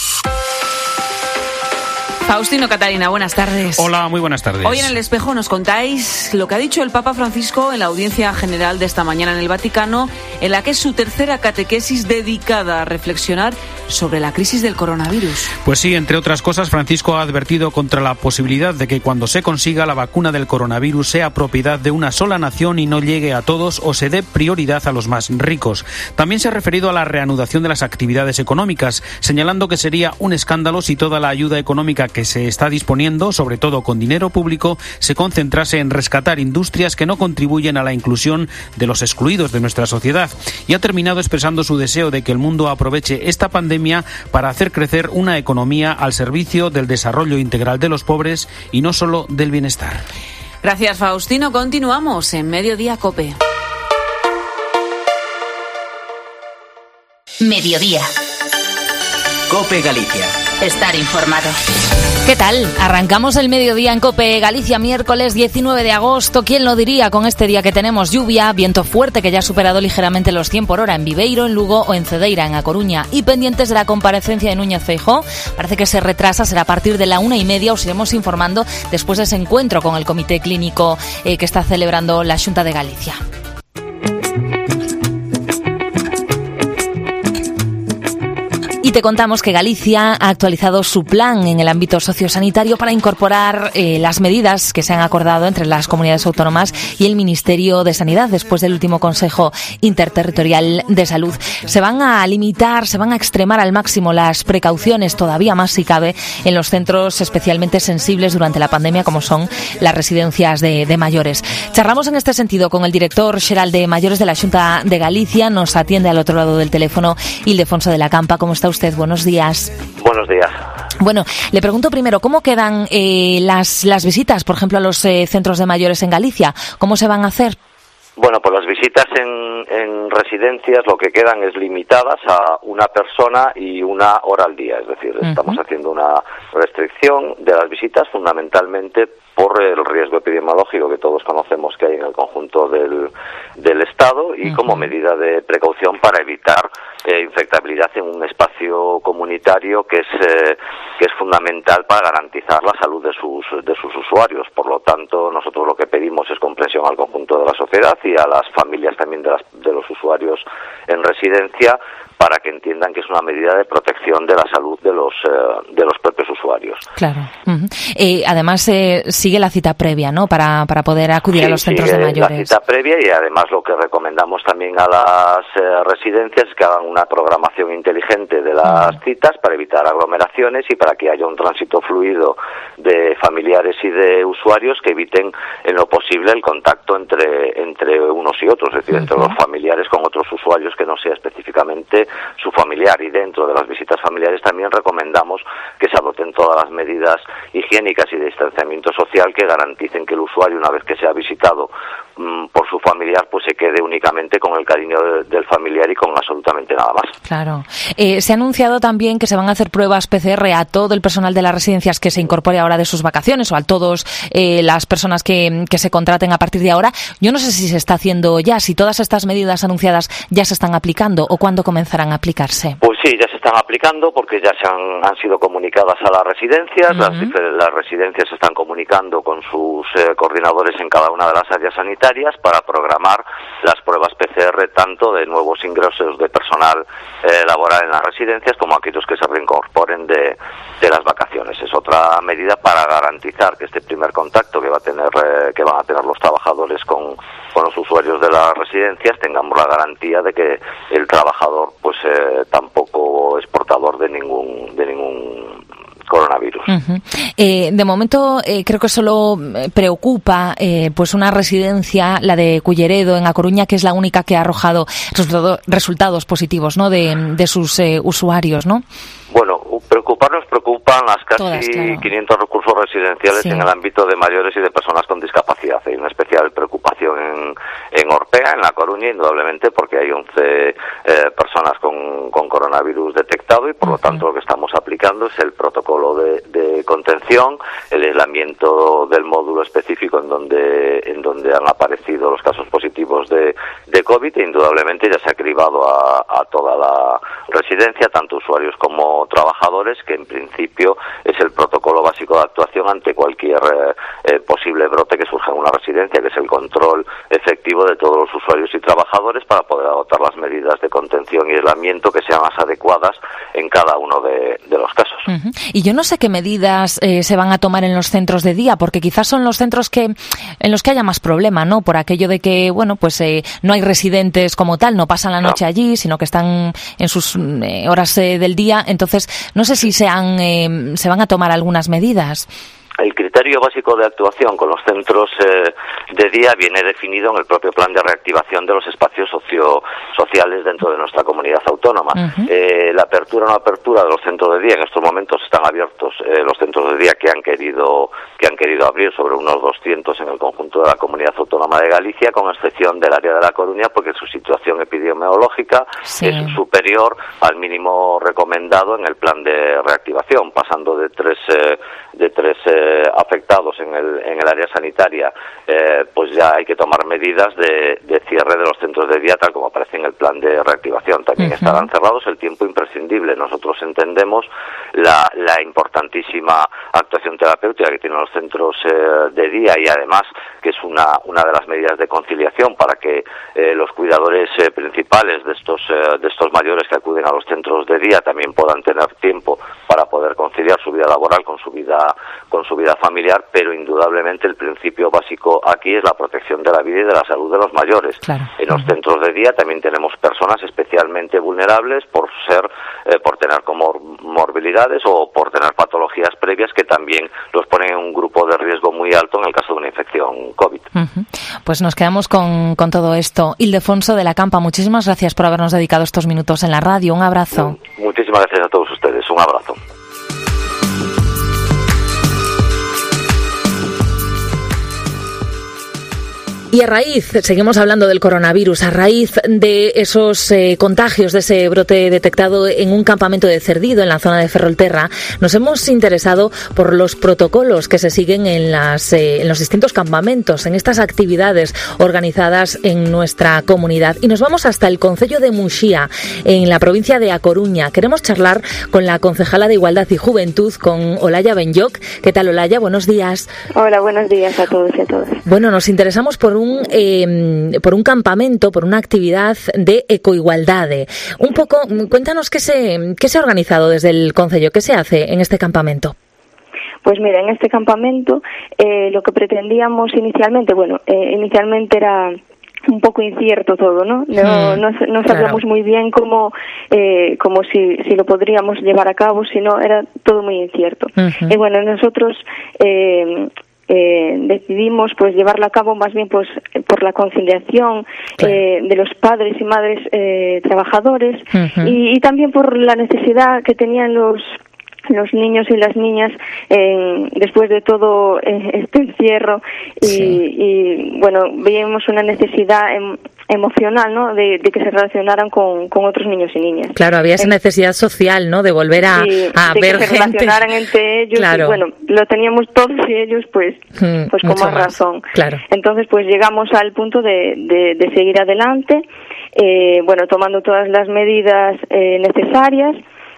S12: Faustino Catarina, buenas tardes.
S27: Hola, muy buenas tardes.
S12: Hoy en El Espejo nos contáis lo que ha dicho el Papa Francisco en la audiencia general de esta mañana en el Vaticano en la que es su tercera catequesis dedicada a reflexionar sobre la crisis del coronavirus.
S1: Pues sí, entre otras cosas, Francisco ha advertido contra la posibilidad de que cuando se consiga la vacuna del coronavirus sea propiedad de una sola nación y no llegue a todos o se dé prioridad a los más ricos. También se ha referido a la reanudación de las actividades económicas, señalando que sería un escándalo si toda la ayuda económica que se está disponiendo, sobre todo con dinero público, se concentrase en rescatar industrias que no contribuyen a la inclusión de los excluidos de nuestra sociedad. Y ha terminado expresando su deseo de que el mundo aproveche esta pandemia para hacer crecer una economía al servicio del desarrollo integral de los pobres y no solo del bienestar.
S12: Gracias, Faustino. Continuamos en Mediodía COPE.
S7: Mediodía. COPE Galicia.
S10: Estar informado. ¿Qué tal? Arrancamos el mediodía en COPE Galicia, miércoles diecinueve de agosto. ¿Quién lo diría con este día que tenemos lluvia, viento fuerte que ya ha superado ligeramente los cien por hora en Viveiro, en Lugo o en Cedeira, en A Coruña? Y pendientes de la comparecencia de Núñez Feijóo, parece que se retrasa, será a partir de la una y media. Os iremos informando después de ese encuentro con el comité clínico eh, que está celebrando la Xunta de Galicia. Y te contamos que Galicia ha actualizado su plan en el ámbito sociosanitario para incorporar eh, las medidas que se han acordado entre las comunidades autónomas y el Ministerio de Sanidad después del último Consejo Interterritorial de Salud. Se van a limitar, se van a extremar al máximo las precauciones, todavía más si cabe, en los centros especialmente sensibles durante la pandemia, como son las residencias de, de mayores. Charlamos en este sentido con el director xeral de Mayores de la Xunta de Galicia. Nos atiende al otro lado del teléfono Ildefonso de la Campa. ¿Cómo está usted? Buenos días.
S2: Buenos días.
S10: Bueno, le pregunto primero, ¿cómo quedan eh, las, las visitas, por ejemplo, a los eh, centros de mayores en Galicia? ¿Cómo se van a hacer?
S2: Bueno, pues las visitas en, en residencias lo que quedan es limitadas a una persona y una hora al día. Es decir, uh-huh. estamos haciendo una restricción de las visitas fundamentalmente por el riesgo epidemiológico que todos conocemos que hay en el conjunto del, del Estado y uh-huh. como medida de precaución para evitar eh, infectabilidad en un espacio comunitario que es eh, que es fundamental para garantizar la salud de sus de sus usuarios. Por lo tanto, nosotros lo que pedimos es comprensión al conjunto de la sociedad y a las familias también de, las, de los usuarios en residencia para que entiendan que es una medida de protección de la salud de los eh, de los propios usuarios.
S10: Claro. Uh-huh. Eh, además, eh, sigue la cita previa, ¿no?, para, para poder acudir
S2: sí,
S10: a los centros de mayores.
S2: La cita previa y además lo que recomendamos también a las eh, residencias es que hagan una programación inteligente de las uh-huh. citas para evitar aglomeraciones y para que haya un tránsito fluido de familiares y de usuarios que eviten en lo posible el contacto entre entre unos y otros, es decir, uh-huh. entre los familiares con otros usuarios que no sea específicamente su familiar. Y dentro de las visitas familiares también recomendamos que se adopten todas las medidas higiénicas y de distanciamiento social que garanticen que el usuario, una vez que sea visitado mmm, por su familiar, pues se quede únicamente con el cariño de, del familiar y con absolutamente nada más.
S10: Claro. Eh, se ha anunciado también que se van a hacer pruebas P C R a todo el personal de las residencias que se incorpore ahora de sus vacaciones o a todas eh, las personas que, que se contraten a partir de ahora. Yo no sé si se está haciendo ya, si todas estas medidas anunciadas ya se están aplicando o cuándo comenzarán a aplicarse.
S2: Pues sí, ya se están aplicando porque ya se han, han sido comunicadas a las residencias. Uh-huh. las, las residencias se están comunicando con sus eh, coordinadores en cada una de las áreas sanitarias para programar las pruebas P C R tanto de nuevos ingresos de personal eh, laboral en las residencias como aquellos que se reincorporen de, de las vacaciones. Es otra medida para garantizar que este primer contacto que va a tener eh, que van a tener los trabajadores con, con los usuarios de las residencias tengamos la garantía de que el trabajador pues eh, tampoco es portador de ningún de ningún coronavirus.
S10: Uh-huh. Eh, de momento eh, creo que solo preocupa eh, pues una residencia, la de Culleredo en A Coruña, que es la única que ha arrojado resultado, resultados positivos, ¿no?, de, de sus eh, usuarios, ¿no?
S2: Bueno, preocuparnos preocupan las casi
S10: Todas, claro.
S2: quinientos recursos residenciales sí. en el ámbito de mayores y de personas con discapacidad. Hay una especial preocupación en, en Orpea, en La Coruña, indudablemente, porque hay once eh, personas con, con coronavirus detectado y, por uh-huh. lo tanto, lo que estamos aplicando es el protocolo de, de contención, el aislamiento del módulo específico en donde en donde han aparecido los casos positivos de, de COVID e, indudablemente, ya se ha cribado a, a toda la, residencia, tanto usuarios como trabajadores, que en principio es el protocolo básico de actuación ante cualquier eh, eh, posible brote que surja en una residencia, que es el control efectivo de todos los usuarios y trabajadores para poder adoptar las medidas de contención y aislamiento que sean más adecuadas en cada uno de, de los casos.
S4: Uh-huh. Y yo no sé qué medidas eh, se van a tomar en los centros de día, porque quizás son los centros que en los que haya más problema, ¿no? Por aquello de que, bueno, pues eh, no hay residentes como tal, no pasan la noche no. allí, sino que están en sus eh, horas eh, del día. Entonces, no sé si se, han, eh, se van a tomar algunas medidas.
S2: El criterio básico de actuación con los centros eh, de día viene definido en el propio plan de reactivación de los espacios socio sociales dentro de nuestra comunidad autónoma. Uh-huh. Eh, la apertura o no apertura de los centros de día, en estos momentos están abiertos eh, los centros de día que han querido que han querido abrir, sobre unos doscientos en el conjunto de la comunidad autónoma de Galicia, con excepción del área de La Coruña, porque su situación epidemiológica sí. es superior al mínimo recomendado en el plan de reactivación, pasando de tres eh, de tres eh, afectados en el en el área sanitaria, eh, pues ya hay que tomar medidas de, de cierre de los centros de día, tal como aparece en el plan de reactivación. También uh-huh. estarán cerrados el tiempo imprescindible. Nosotros entendemos la, la importantísima actuación terapéutica que tienen los centros eh, de día, y además que es una una de las medidas de conciliación para que eh, los cuidadores eh, principales de estos eh, de estos mayores que acuden a los centros de día también puedan tener tiempo para poder conciliar su vida laboral con su vida con su vida familiar, pero indudablemente el principio básico aquí es la protección de la vida y de la salud de los mayores.
S4: Claro.
S2: En los centros de día también tenemos personas especialmente vulnerables por ser eh, por tener comorbilidades o por tener patologías previas que también los ponen en un grupo de riesgo muy alto en el caso de una infección COVID.
S4: Uh-huh. Pues nos quedamos con, con todo esto. Ildefonso de la Campa, muchísimas gracias por habernos dedicado estos minutos en la radio. Un abrazo.
S2: Muchísimas gracias a todos ustedes. Un abrazo.
S4: Y a raíz, seguimos hablando del coronavirus, a raíz de esos eh, contagios, de ese brote detectado en un campamento de Cerdido, en la zona de Ferrolterra, nos hemos interesado por los protocolos que se siguen en, las, eh, en los distintos campamentos, en estas actividades organizadas en nuestra comunidad. Y nos vamos hasta el concello de Muxía, en la provincia de A Coruña. Queremos charlar con la concejala de Igualdad y Juventud, con Olaya Benyoc. ¿Qué tal, Olaya? Buenos días.
S5: Hola, buenos días a todos y a todas.
S4: Bueno, nos interesamos por un eh, por un campamento, por una actividad de ecoigualdade. Un poco, cuéntanos qué se qué se ha organizado desde el concello, qué se hace en este campamento.
S5: Pues mira, en este campamento eh, lo que pretendíamos inicialmente, bueno, eh, inicialmente era un poco incierto todo, ¿no? No, no, no sabíamos claro. muy bien cómo, eh, cómo si, si lo podríamos llevar a cabo, si no, era todo muy incierto. Uh-huh. Y bueno, nosotros eh, eh, decidimos pues llevarlo a cabo más bien pues por la conciliación claro. eh, de los padres y madres eh, trabajadores uh-huh. y, y también por la necesidad que tenían los los niños y las niñas eh, después de todo eh, este encierro y, sí. y bueno, veíamos una necesidad em, emocional, ¿no? De, de que se relacionaran con, con otros niños y niñas.
S4: Claro, había esa necesidad social, ¿no? De volver a,
S5: sí,
S4: a
S5: de
S4: ver
S5: que se
S4: gente.
S5: relacionaran entre ellos claro. y bueno, lo teníamos todos y ellos pues, mm, pues con más, más razón.
S4: Claro.
S5: Entonces pues llegamos al punto de, de, de seguir adelante, eh, bueno, tomando todas las medidas eh, necesarias.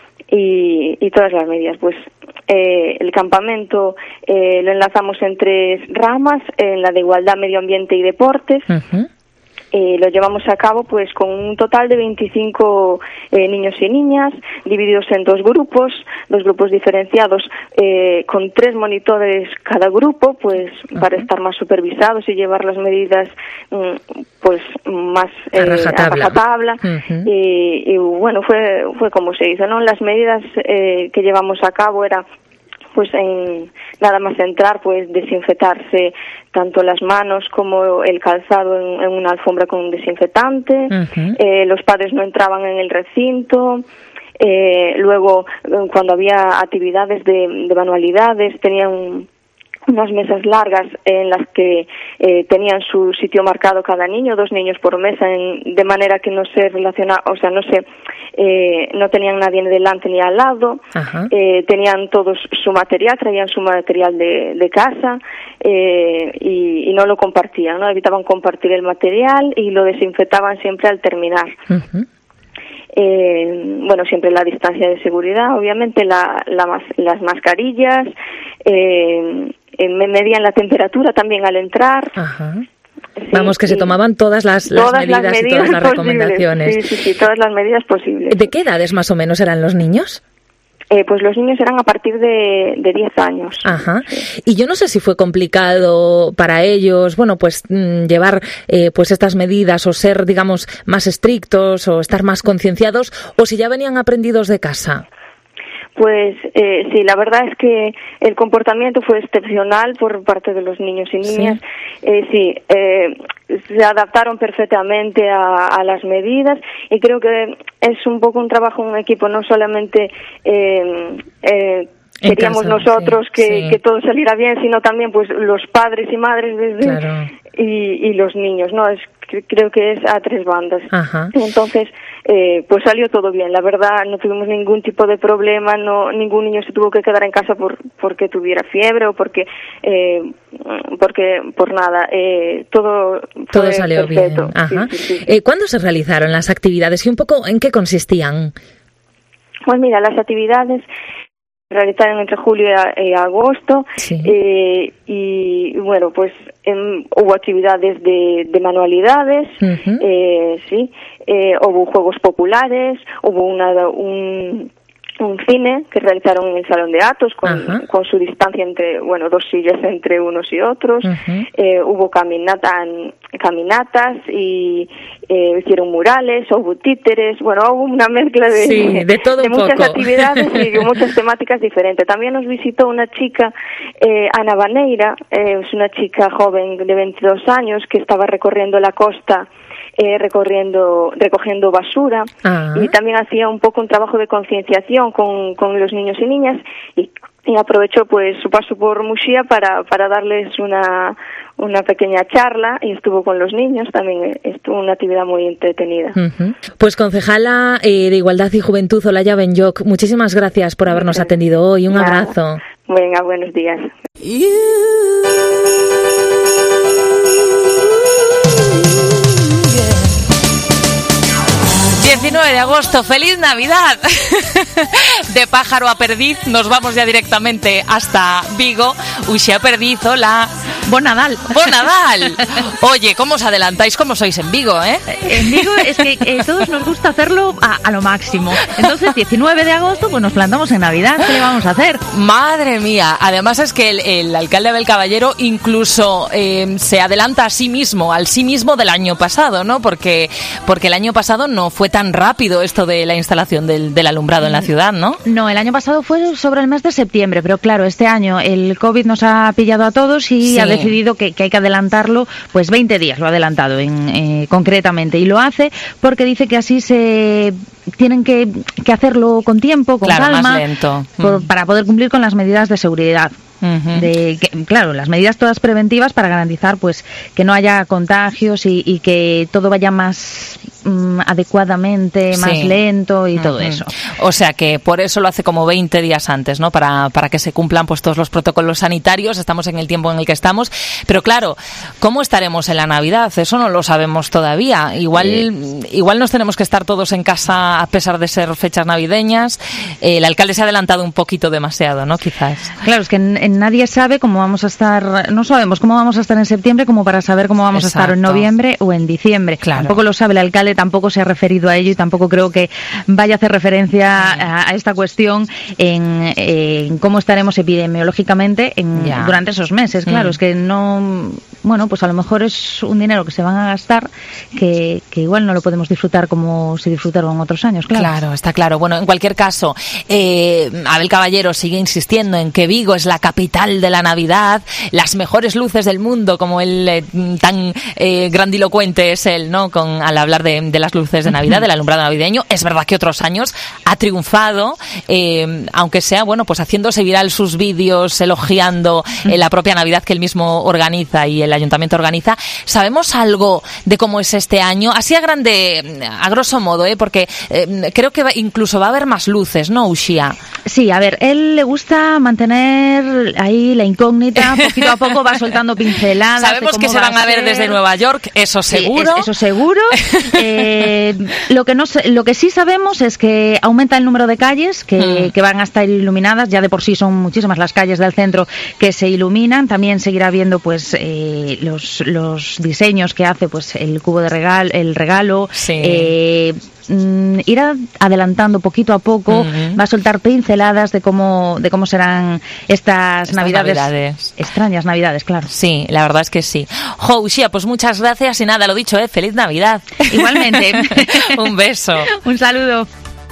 S5: Y, y todas las medidas, pues eh, el campamento eh, lo enlazamos en tres ramas, en la de igualdad, medio ambiente y deportes. Uh-huh. Eh, lo llevamos a cabo pues con un total de veinticinco eh, niños y niñas divididos en dos grupos, dos grupos diferenciados eh, con tres monitores cada grupo, pues uh-huh. para estar más supervisados y llevar las medidas mm, pues más eh, a rajatabla, a rajatabla. Uh-huh. y, y bueno, fue fue como se hizo, ¿no? Las medidas eh, que llevamos a cabo era pues en nada más entrar, pues desinfectarse tanto las manos como el calzado en, en una alfombra con un desinfectante. Uh-huh. Eh, los padres no entraban en el recinto. Eh, luego, cuando había actividades de, de manualidades, tenían unas mesas largas en las que eh, tenían su sitio marcado cada niño, dos niños por mesa, en, de manera que no se relaciona, o sea, no se, eh, no tenían nadie delante ni al lado. Eh, tenían todos su material, traían su material de, de casa eh, y, y no lo compartían, ¿no? Evitaban compartir el material y lo desinfectaban siempre al terminar. Uh-huh. eh, bueno, siempre la distancia de seguridad, obviamente, la, la mas, las mascarillas, eh, me medían la temperatura también al entrar.
S4: Ajá. Sí, Vamos, que sí. se tomaban todas las, las,
S5: todas
S4: medidas,
S5: las medidas
S4: y todas las
S5: posibles.
S4: recomendaciones.
S5: Sí, sí, sí, todas las medidas posibles.
S4: ¿De qué edades más o menos eran los niños?
S5: Eh, pues los niños eran a partir de, de diez años.
S4: Ajá. Y yo no sé si fue complicado para ellos, bueno, pues mmm, llevar eh, pues estas medidas o ser, digamos, más estrictos o estar más concienciados, o si ya venían aprendidos de casa.
S5: Pues eh, sí, la verdad es que el comportamiento fue excepcional por parte de los niños y niñas. Sí, eh, sí eh, se adaptaron perfectamente a, a las medidas, y creo que es un poco un trabajo en equipo, no solamente eh, eh, queríamos casa, nosotros sí, que, sí. que todo saliera bien, sino también pues los padres y madres desde claro. y, y los niños, ¿no? Es creo que es a tres bandas.
S4: Ajá.
S5: Entonces, eh, pues salió todo bien. La verdad, no tuvimos ningún tipo de problema, no ningún niño se tuvo que quedar en casa por porque tuviera fiebre o porque eh, porque por nada. Eh, todo
S4: todo
S5: fue
S4: salió
S5: perfecto.
S4: bien. Ajá.
S5: Sí, sí, sí.
S4: Eh, ¿Cuándo se realizaron las actividades y un poco en qué consistían?
S5: Pues mira, las actividades realizaron entre julio y agosto,
S4: sí.
S5: eh, y bueno, pues en, hubo actividades de, de manualidades,
S4: uh-huh.
S5: eh, sí, eh, hubo juegos populares, hubo una un un cine que realizaron en el Salón de Atos con, uh-huh. con su distancia entre, bueno, dos sillas entre unos y otros.
S4: Uh-huh.
S5: Eh, hubo caminata, caminatas y eh, hicieron murales, hubo títeres, bueno, hubo una mezcla de,
S4: sí, de, todo
S5: de
S4: un
S5: muchas
S4: poco.
S5: actividades y de muchas temáticas diferentes. También nos visitó una chica, eh, Ana Baneira, eh, es una chica joven de veintidós años que estaba recorriendo la costa Eh, recorriendo, recogiendo basura,
S4: ah.
S5: y también hacía un poco un trabajo de concienciación con, con los niños y niñas, y, y aprovechó pues su paso por Muxía para, para darles una, una pequeña charla, y estuvo con los niños, también estuvo una actividad muy entretenida.
S4: Uh-huh. Pues concejala eh, de Igualdad y Juventud, Olaya Benyoc, muchísimas gracias por habernos sí. atendido hoy, un Nada. abrazo.
S5: Venga, buenos días.
S10: diecinueve de agosto, ¡feliz Navidad! De pájaro a perdiz, nos vamos ya directamente hasta Vigo. Uxía Perdiz, hola.
S8: Bon Nadal.
S10: Bon Nadal. Oye, ¿cómo os adelantáis? ¿Cómo sois en Vigo, eh?
S8: En Vigo es que eh, todos nos gusta hacerlo a, a lo máximo. Entonces, diecinueve de agosto, pues nos plantamos en Navidad. ¿Qué le vamos a hacer?
S10: Madre mía. Además es que el, el alcalde Abel Caballero incluso eh, se adelanta a sí mismo, al sí mismo del año pasado, ¿no? Porque, porque el año pasado no fue tan rápido esto de la instalación del, del alumbrado en la ciudad, ¿no?
S8: No, el año pasado fue sobre el mes de septiembre, pero claro, este año el COVID nos ha pillado a todos y sí. ha decidido que, que hay que adelantarlo, pues veinte días lo ha adelantado en, eh, concretamente, y lo hace porque dice que así se tienen que, que hacerlo con tiempo, con
S10: claro,
S8: calma,
S10: más lento.
S8: Por, mm. para poder cumplir con las medidas de seguridad.
S10: Uh-huh.
S8: De, que, claro, las medidas todas preventivas para garantizar pues que no haya contagios y, y que todo vaya más mm, adecuadamente, más
S10: sí.
S8: lento y uh-huh. todo eso.
S10: O sea que por eso lo hace como veinte días antes, ¿no? Para, para que se cumplan pues todos los protocolos sanitarios. Estamos en el tiempo en el que estamos. Pero claro, ¿cómo estaremos en la Navidad? Eso no lo sabemos todavía. Igual, sí. igual nos tenemos que estar todos en casa a pesar de ser fechas navideñas. Eh, el alcalde se ha adelantado un poquito demasiado, ¿no? Quizás.
S8: Claro, es que en, en nadie sabe cómo vamos a estar, no sabemos cómo vamos a estar en septiembre como para saber cómo vamos Exacto. a estar en noviembre o en diciembre.
S10: Claro.
S8: Tampoco lo sabe el alcalde, tampoco se ha referido a ello y tampoco creo que vaya a hacer referencia a, a esta cuestión en, en cómo estaremos epidemiológicamente en, durante esos meses. Claro, mm. es que no, bueno, pues a lo mejor es un dinero que se van a gastar que, que igual no lo podemos disfrutar como se disfrutaron otros años. Claro,
S10: claro, está claro. Bueno, en cualquier caso, eh, Abel Caballero sigue insistiendo en que Vigo es la capital de la Navidad, las mejores luces del mundo, como él eh, tan eh, grandilocuente es él, ¿no? Con al hablar de, de las luces de Navidad, del alumbrado navideño. Es verdad que otros años ha triunfado, eh, aunque sea, bueno, pues haciéndose viral sus vídeos, elogiando eh, la propia Navidad que él mismo organiza y el ayuntamiento organiza. ¿Sabemos algo de cómo es este año? Así a grande, a grosso modo, ¿eh? Porque eh, creo que va, incluso va a haber más luces, ¿no, Uxía?
S8: Sí, a ver, él le gusta mantener ahí la incógnita, poquito a poco va soltando pinceladas.
S10: Sabemos que se van a, a ver desde Nueva York, eso seguro.
S8: Sí, es, eso seguro. eh, lo que no, lo que sí sabemos es que aumenta el número de calles que, mm. que van a estar iluminadas. Ya de por sí son muchísimas las calles del centro que se iluminan. También seguirá viendo pues eh, los, los diseños que hace pues el cubo de regalo, el regalo.
S10: Sí.
S8: Eh, irá adelantando poquito a poco, uh-huh. va a soltar pinceladas de cómo de cómo serán estas, estas navidades, navidades extrañas navidades, claro.
S10: Sí, la verdad es que sí. Jo, Uxía, pues muchas gracias y nada, lo dicho, eh, feliz Navidad.
S8: Igualmente.
S10: Un beso.
S8: Un saludo.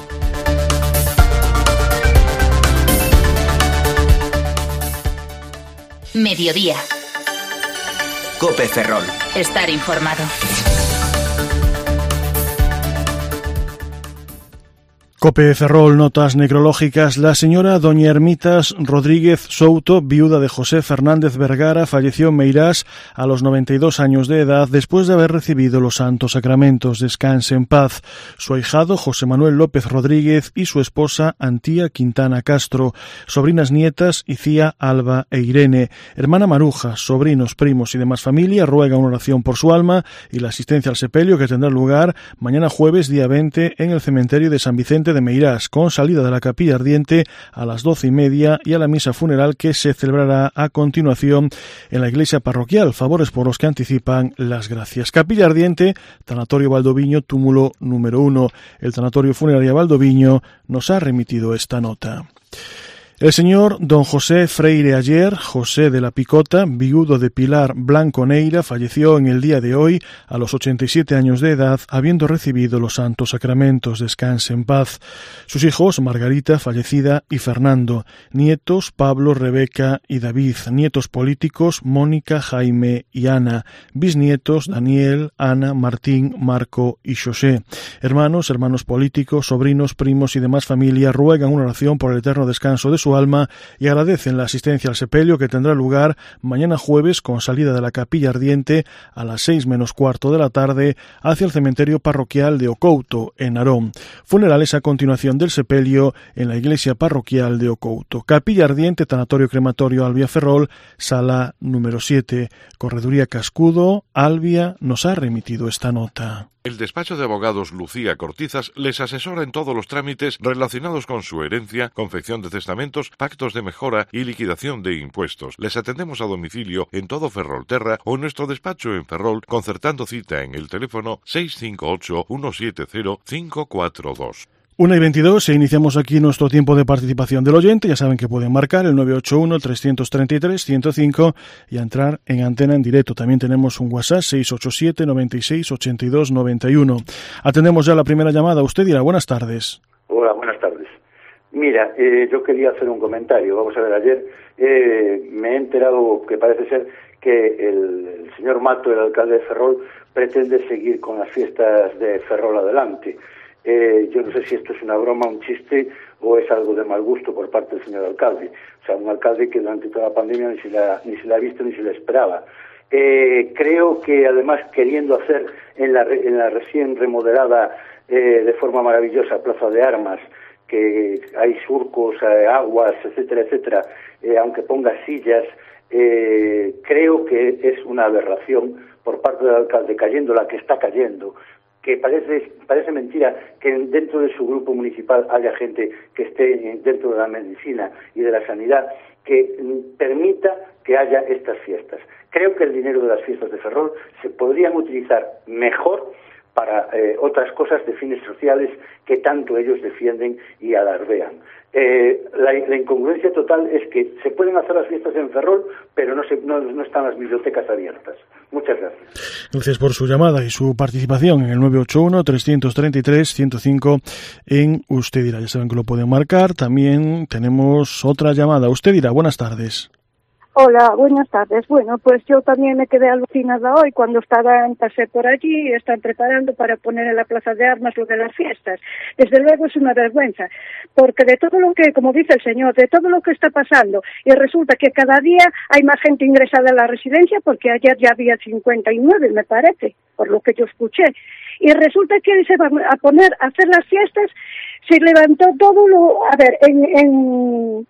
S7: Mediodía. COPE Ferrol. Estar informado.
S3: COPE Ferrol, notas necrológicas. La señora doña Hermitas Rodríguez Souto, viuda de José Fernández Vergara, falleció en Meirás a los noventa y dos años de edad después de haber recibido los santos sacramentos. Descanse en paz. Su ahijado José Manuel López Rodríguez y su esposa Antía Quintana Castro, sobrinas nietas Icía, Alba e Irene, hermana Maruja, sobrinos, primos y demás familia ruegan una oración por su alma y la asistencia al sepelio que tendrá lugar mañana jueves día veinte en el cementerio de San Vicente de Meirás, con salida de la capilla ardiente a las doce y media y a la misa funeral que se celebrará a continuación en la iglesia parroquial. Favores por los que anticipan las gracias. Capilla ardiente, Tanatorio Valdoviño, túmulo número uno. El Tanatorio Funeraria Valdoviño nos ha remitido esta nota. El señor don José Freire Ayer, José de la Picota, viudo de Pilar Blanco Neira, falleció en el día de hoy a los ochenta y siete años de edad, habiendo recibido los santos sacramentos. Descanse en paz. Sus hijos, Margarita, fallecida, y Fernando. Nietos, Pablo, Rebeca y David. Nietos políticos, Mónica, Jaime y Ana. Bisnietos, Daniel, Ana, Martín, Marco y José. Hermanos, hermanos políticos, sobrinos, primos y demás familia ruegan una oración por el eterno descanso de su alma y agradecen la asistencia al sepelio que tendrá lugar mañana jueves con salida de la capilla ardiente a las seis menos cuarto de la tarde hacia el cementerio parroquial de Ocouto, en Narón. Funerales a continuación del sepelio en la iglesia parroquial de Ocouto. Capilla ardiente, tanatorio crematorio Albia Ferrol, sala número siete. Correduría Cascudo, Albia, nos ha remitido esta nota.
S6: El despacho de abogados Lucía Cortizas les asesora en todos los trámites relacionados con su herencia, confección de testamentos, pactos de mejora y liquidación de impuestos. Les atendemos a domicilio en todo Ferrolterra o en nuestro despacho en Ferrol, concertando cita en el teléfono seis cinco ocho, uno siete cero, cinco cuatro dos.
S3: una y veintidós e iniciamos aquí nuestro tiempo de participación del oyente. Ya saben que pueden marcar el nueve ocho uno, tres tres tres, cero cinco y a entrar en antena en directo. También tenemos un WhatsApp seis ocho siete, noventa y seis, ochenta y dos, noventa y uno. Atendemos ya la primera llamada. Usted dirá, buenas tardes.
S9: Hola, buenas tardes. Mira, eh, yo quería hacer un comentario. Vamos a ver, ayer eh, me he enterado que parece ser que el, el señor Mato, el alcalde de Ferrol, pretende seguir con las fiestas de Ferrol adelante. Eh, yo no sé si esto es una broma, un chiste o es algo de mal gusto por parte del señor alcalde. O sea, un alcalde que durante toda la pandemia ni se la, ni se la ha visto ni se la esperaba. Eh, creo que además queriendo hacer en la, en la recién remodelada eh, de forma maravillosa Plaza de Armas, que hay surcos, eh, aguas, etcétera, etcétera, eh, aunque ponga sillas, eh, creo que es una aberración por parte del alcalde, cayendo la que está cayendo, que parece parece mentira que dentro de su grupo municipal haya gente que esté dentro de la medicina y de la sanidad que permita que haya estas fiestas. Creo que el dinero de las fiestas de Ferrol se podrían utilizar mejor para eh, otras cosas de fines sociales que tanto ellos defienden y alardean. Eh, la, la incongruencia total es que se pueden hacer las fiestas en Ferrol, pero no, se, no, no están las bibliotecas abiertas. Muchas gracias.
S3: Gracias por su llamada y su participación en el nueve ocho uno, tres tres tres, cero cinco en Usted Dirá. Ya saben que lo pueden marcar. También tenemos otra llamada. Usted Dirá, buenas tardes.
S13: Hola, buenas tardes. Bueno, pues yo también me quedé alucinada hoy cuando estaban, pasé por allí y están preparando para poner en la Plaza de Armas lo de las fiestas. Desde luego es una vergüenza, porque de todo lo que, como dice el señor, de todo lo que está pasando, y resulta que cada día hay más gente ingresada a la residencia, porque ayer ya había cincuenta y nueve, me parece, por lo que yo escuché. Y resulta que se van a poner a hacer las fiestas se levantó todo lo, a ver, en, en,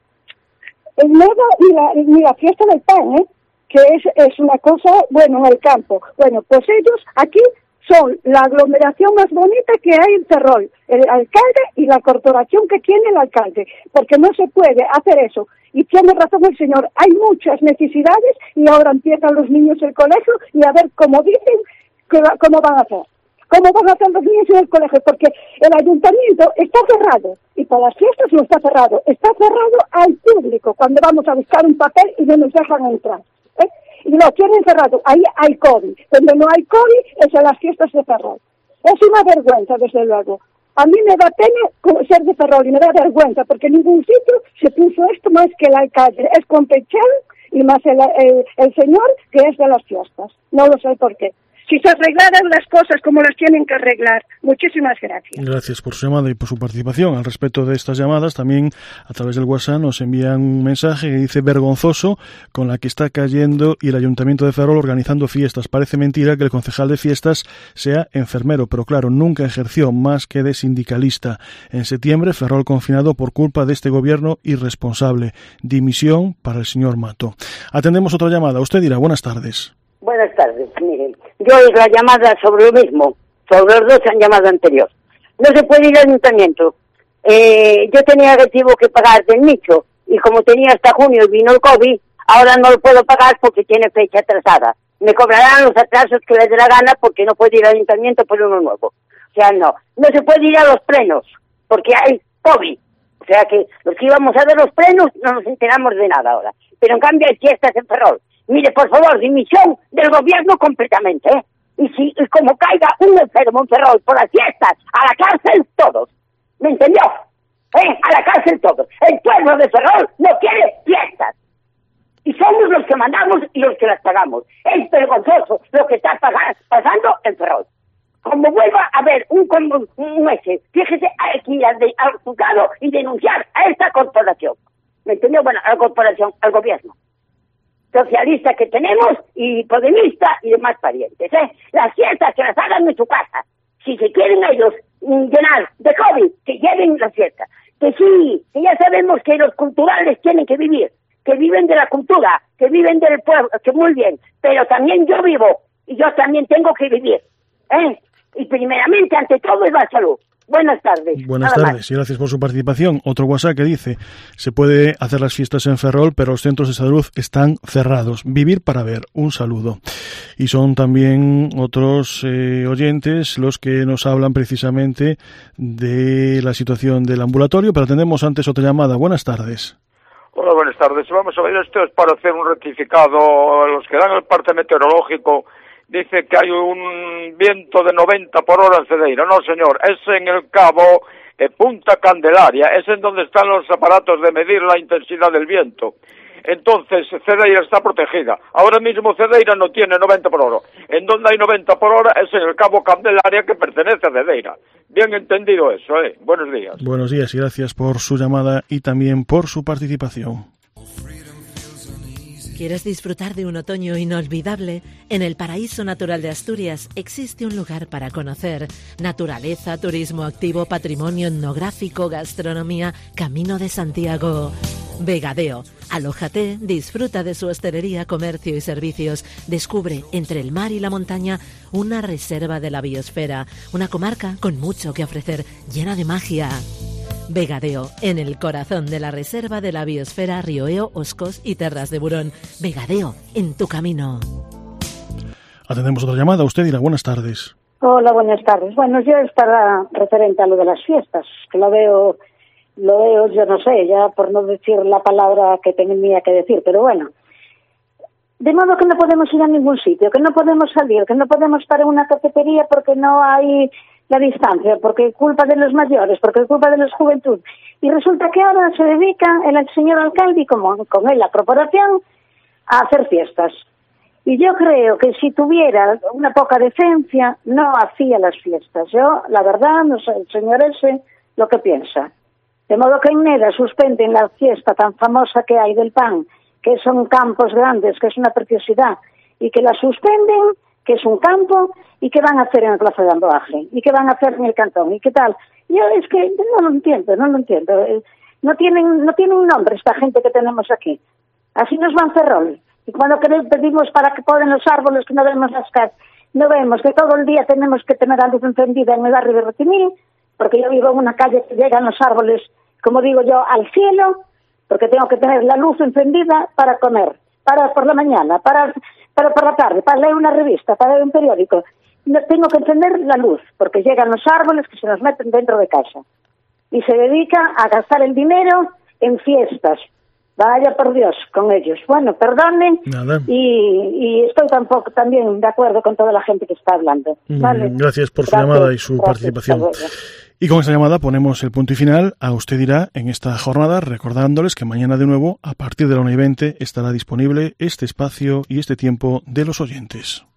S13: en nada, ni la, ni la fiesta del pan, ¿eh? Que es, es una cosa, bueno, en el campo. Bueno, pues ellos aquí son la aglomeración más bonita que hay en Ferrol, el alcalde y la corporación que tiene el alcalde, porque no se puede hacer eso. Y tiene razón el señor, hay muchas necesidades y ahora empiezan los niños el colegio y a ver cómo dicen, cómo van a hacer. ¿Cómo van a hacer los niños en el colegio? Porque el ayuntamiento está cerrado y para las fiestas no está cerrado, está cerrado al público cuando vamos a buscar un papel y no nos dejan entrar. ¿eh? Y lo tienen cerrado, ahí hay COVID. Donde no hay COVID es en las fiestas de Ferrol. Es una vergüenza, desde luego. A mí me da pena ser de Ferrol y me da vergüenza porque en ningún sitio se puso esto más que el alcalde. Es Compechal y más el, el, el señor que es de las fiestas. No lo sé por qué. Si se arreglaran las cosas como las tienen que arreglar. Muchísimas gracias.
S3: Gracias por su llamada y por su participación. Al respecto de estas llamadas, también a través del WhatsApp nos envían un mensaje que dice vergonzoso con la que está cayendo y el Ayuntamiento de Ferrol organizando fiestas. Parece mentira que el concejal de fiestas sea enfermero, pero claro, nunca ejerció más que de sindicalista. En septiembre, Ferrol confinado por culpa de este gobierno irresponsable. Dimisión para el señor Mato. Atendemos otra llamada. Usted dirá, buenas tardes.
S11: Buenas tardes, miren, yo es la llamada sobre lo mismo, sobre los dos han llamado anterior. No se puede ir al ayuntamiento. Eh, yo tenía recibo que pagar del nicho y como tenía hasta junio y vino el COVID, ahora no lo puedo pagar porque tiene fecha atrasada. Me cobrarán los atrasos que les dé la gana porque no puedo ir al ayuntamiento por uno nuevo. O sea, no. No se puede ir a los plenos porque hay COVID. O sea que los que íbamos a ver los plenos no nos enteramos de nada ahora. Pero en cambio hay fiestas en Ferrol. Mire, por favor, dimisión del gobierno completamente, ¿eh? Y si y como caiga un enfermo en Ferrol por las fiestas, a la cárcel todos. ¿Me entendió? ¿Eh? A la cárcel todos. El pueblo de Ferrol no quiere fiestas. Y somos los que mandamos y los que las pagamos. Es vergonzoso lo que está pagando, pasando en Ferrol. Como vuelva a haber un, un, un ese, fíjese, hay que ir al, de, al juzgado y denunciar a esta corporación. ¿Me entendió? Bueno, a la corporación, al gobierno socialista que tenemos y podemista y demás parientes, ¿eh? Las fiestas que las hagan en su casa. Si se quieren ellos llenar de COVID, que lleven las fiestas. Que sí, que ya sabemos que los culturales tienen que vivir, que viven de la cultura, que viven del pueblo, que muy bien, pero también yo vivo y yo también tengo que vivir, ¿eh? Y primeramente, ante todo, es la salud. Buenas tardes.
S3: Buenas Nada tardes más. Y gracias por su participación. Otro WhatsApp que dice, se puede hacer las fiestas en Ferrol, pero los centros de salud están cerrados. Vivir para ver. Un saludo. Y son también otros eh, oyentes los que nos hablan precisamente de la situación del ambulatorio, pero tenemos antes otra llamada. Buenas tardes.
S14: Hola, buenas tardes. Vamos a ver, esto es para hacer un rectificado. Los que dan el parte meteorológico dice que hay un viento de noventa por hora en Cedeira. No, señor, es en el cabo eh, Punta Candelaria, es en donde están los aparatos de medir la intensidad del viento. Entonces, Cedeira está protegida. Ahora mismo Cedeira no tiene noventa por hora. En donde hay noventa por hora es en el cabo Candelaria, que pertenece a Cedeira. Bien entendido eso, ¿eh? Buenos días.
S3: Buenos días y gracias por su llamada y también por su participación.
S15: ¿Quieres disfrutar de un otoño inolvidable? En el Paraíso Natural de Asturias existe un lugar para conocer. Naturaleza, turismo activo, patrimonio etnográfico, gastronomía, Camino de Santiago. Vegadeo. Alójate, disfruta de su hostelería, comercio y servicios. Descubre, entre el mar y la montaña, una reserva de la biosfera. Una comarca con mucho que ofrecer, llena de magia. Vegadeo, en el corazón de la reserva de la biosfera Rioeo, Oscos y Terras de Burón. Vegadeo, en tu camino.
S3: Atendemos otra llamada. Usted dirá, buenas tardes.
S13: Hola, buenas tardes. Bueno, yo es para referente a lo de las fiestas, que lo veo, lo veo, yo no sé, ya por no decir la palabra que tenía que decir, pero bueno. De modo que no podemos ir a ningún sitio, que no podemos salir, que no podemos estar en una cafetería porque no hay la distancia, porque es culpa de los mayores, porque es culpa de la juventud. Y resulta que ahora se dedica el señor alcalde y como, con él la corporación a hacer fiestas. Y yo creo que si tuviera una poca decencia, no hacía las fiestas. Yo, la verdad, no sé, el señor ese lo que piensa. De modo que en Neda suspenden la fiesta tan famosa que hay del pan, que son campos grandes, que es una preciosidad, y que la suspenden, que es un campo, y qué van a hacer en la Plaza de Amboaje, y qué van a hacer en el Cantón, y qué tal.
S11: Yo es que no lo entiendo, no lo entiendo. No tienen, no tienen nombre esta gente que tenemos aquí. Así nos van Ferrol. Y cuando pedimos para que poden los árboles, que no vemos las casas, no vemos que todo el día tenemos que tener la luz encendida en el barrio de Retimil, porque yo vivo en una calle que llegan los árboles, como digo yo, al cielo, porque tengo que tener la luz encendida para comer, para por la mañana, para, para por la tarde, para leer una revista, para leer un periódico. No, tengo que encender la luz, porque llegan los árboles que se nos meten dentro de casa. Y se dedica a gastar el dinero en fiestas. Vaya por Dios con ellos. Bueno, perdonen. Y, y estoy tampoco también de acuerdo con toda la gente que está hablando. ¿Vale?
S3: Gracias por su
S11: Gracias,
S3: llamada y su
S11: gracias,
S3: participación. Y con esta llamada ponemos el punto y final a Usted Dirá en esta jornada, recordándoles que mañana de nuevo, a partir de la una y veinte, estará disponible este espacio y este tiempo de los oyentes.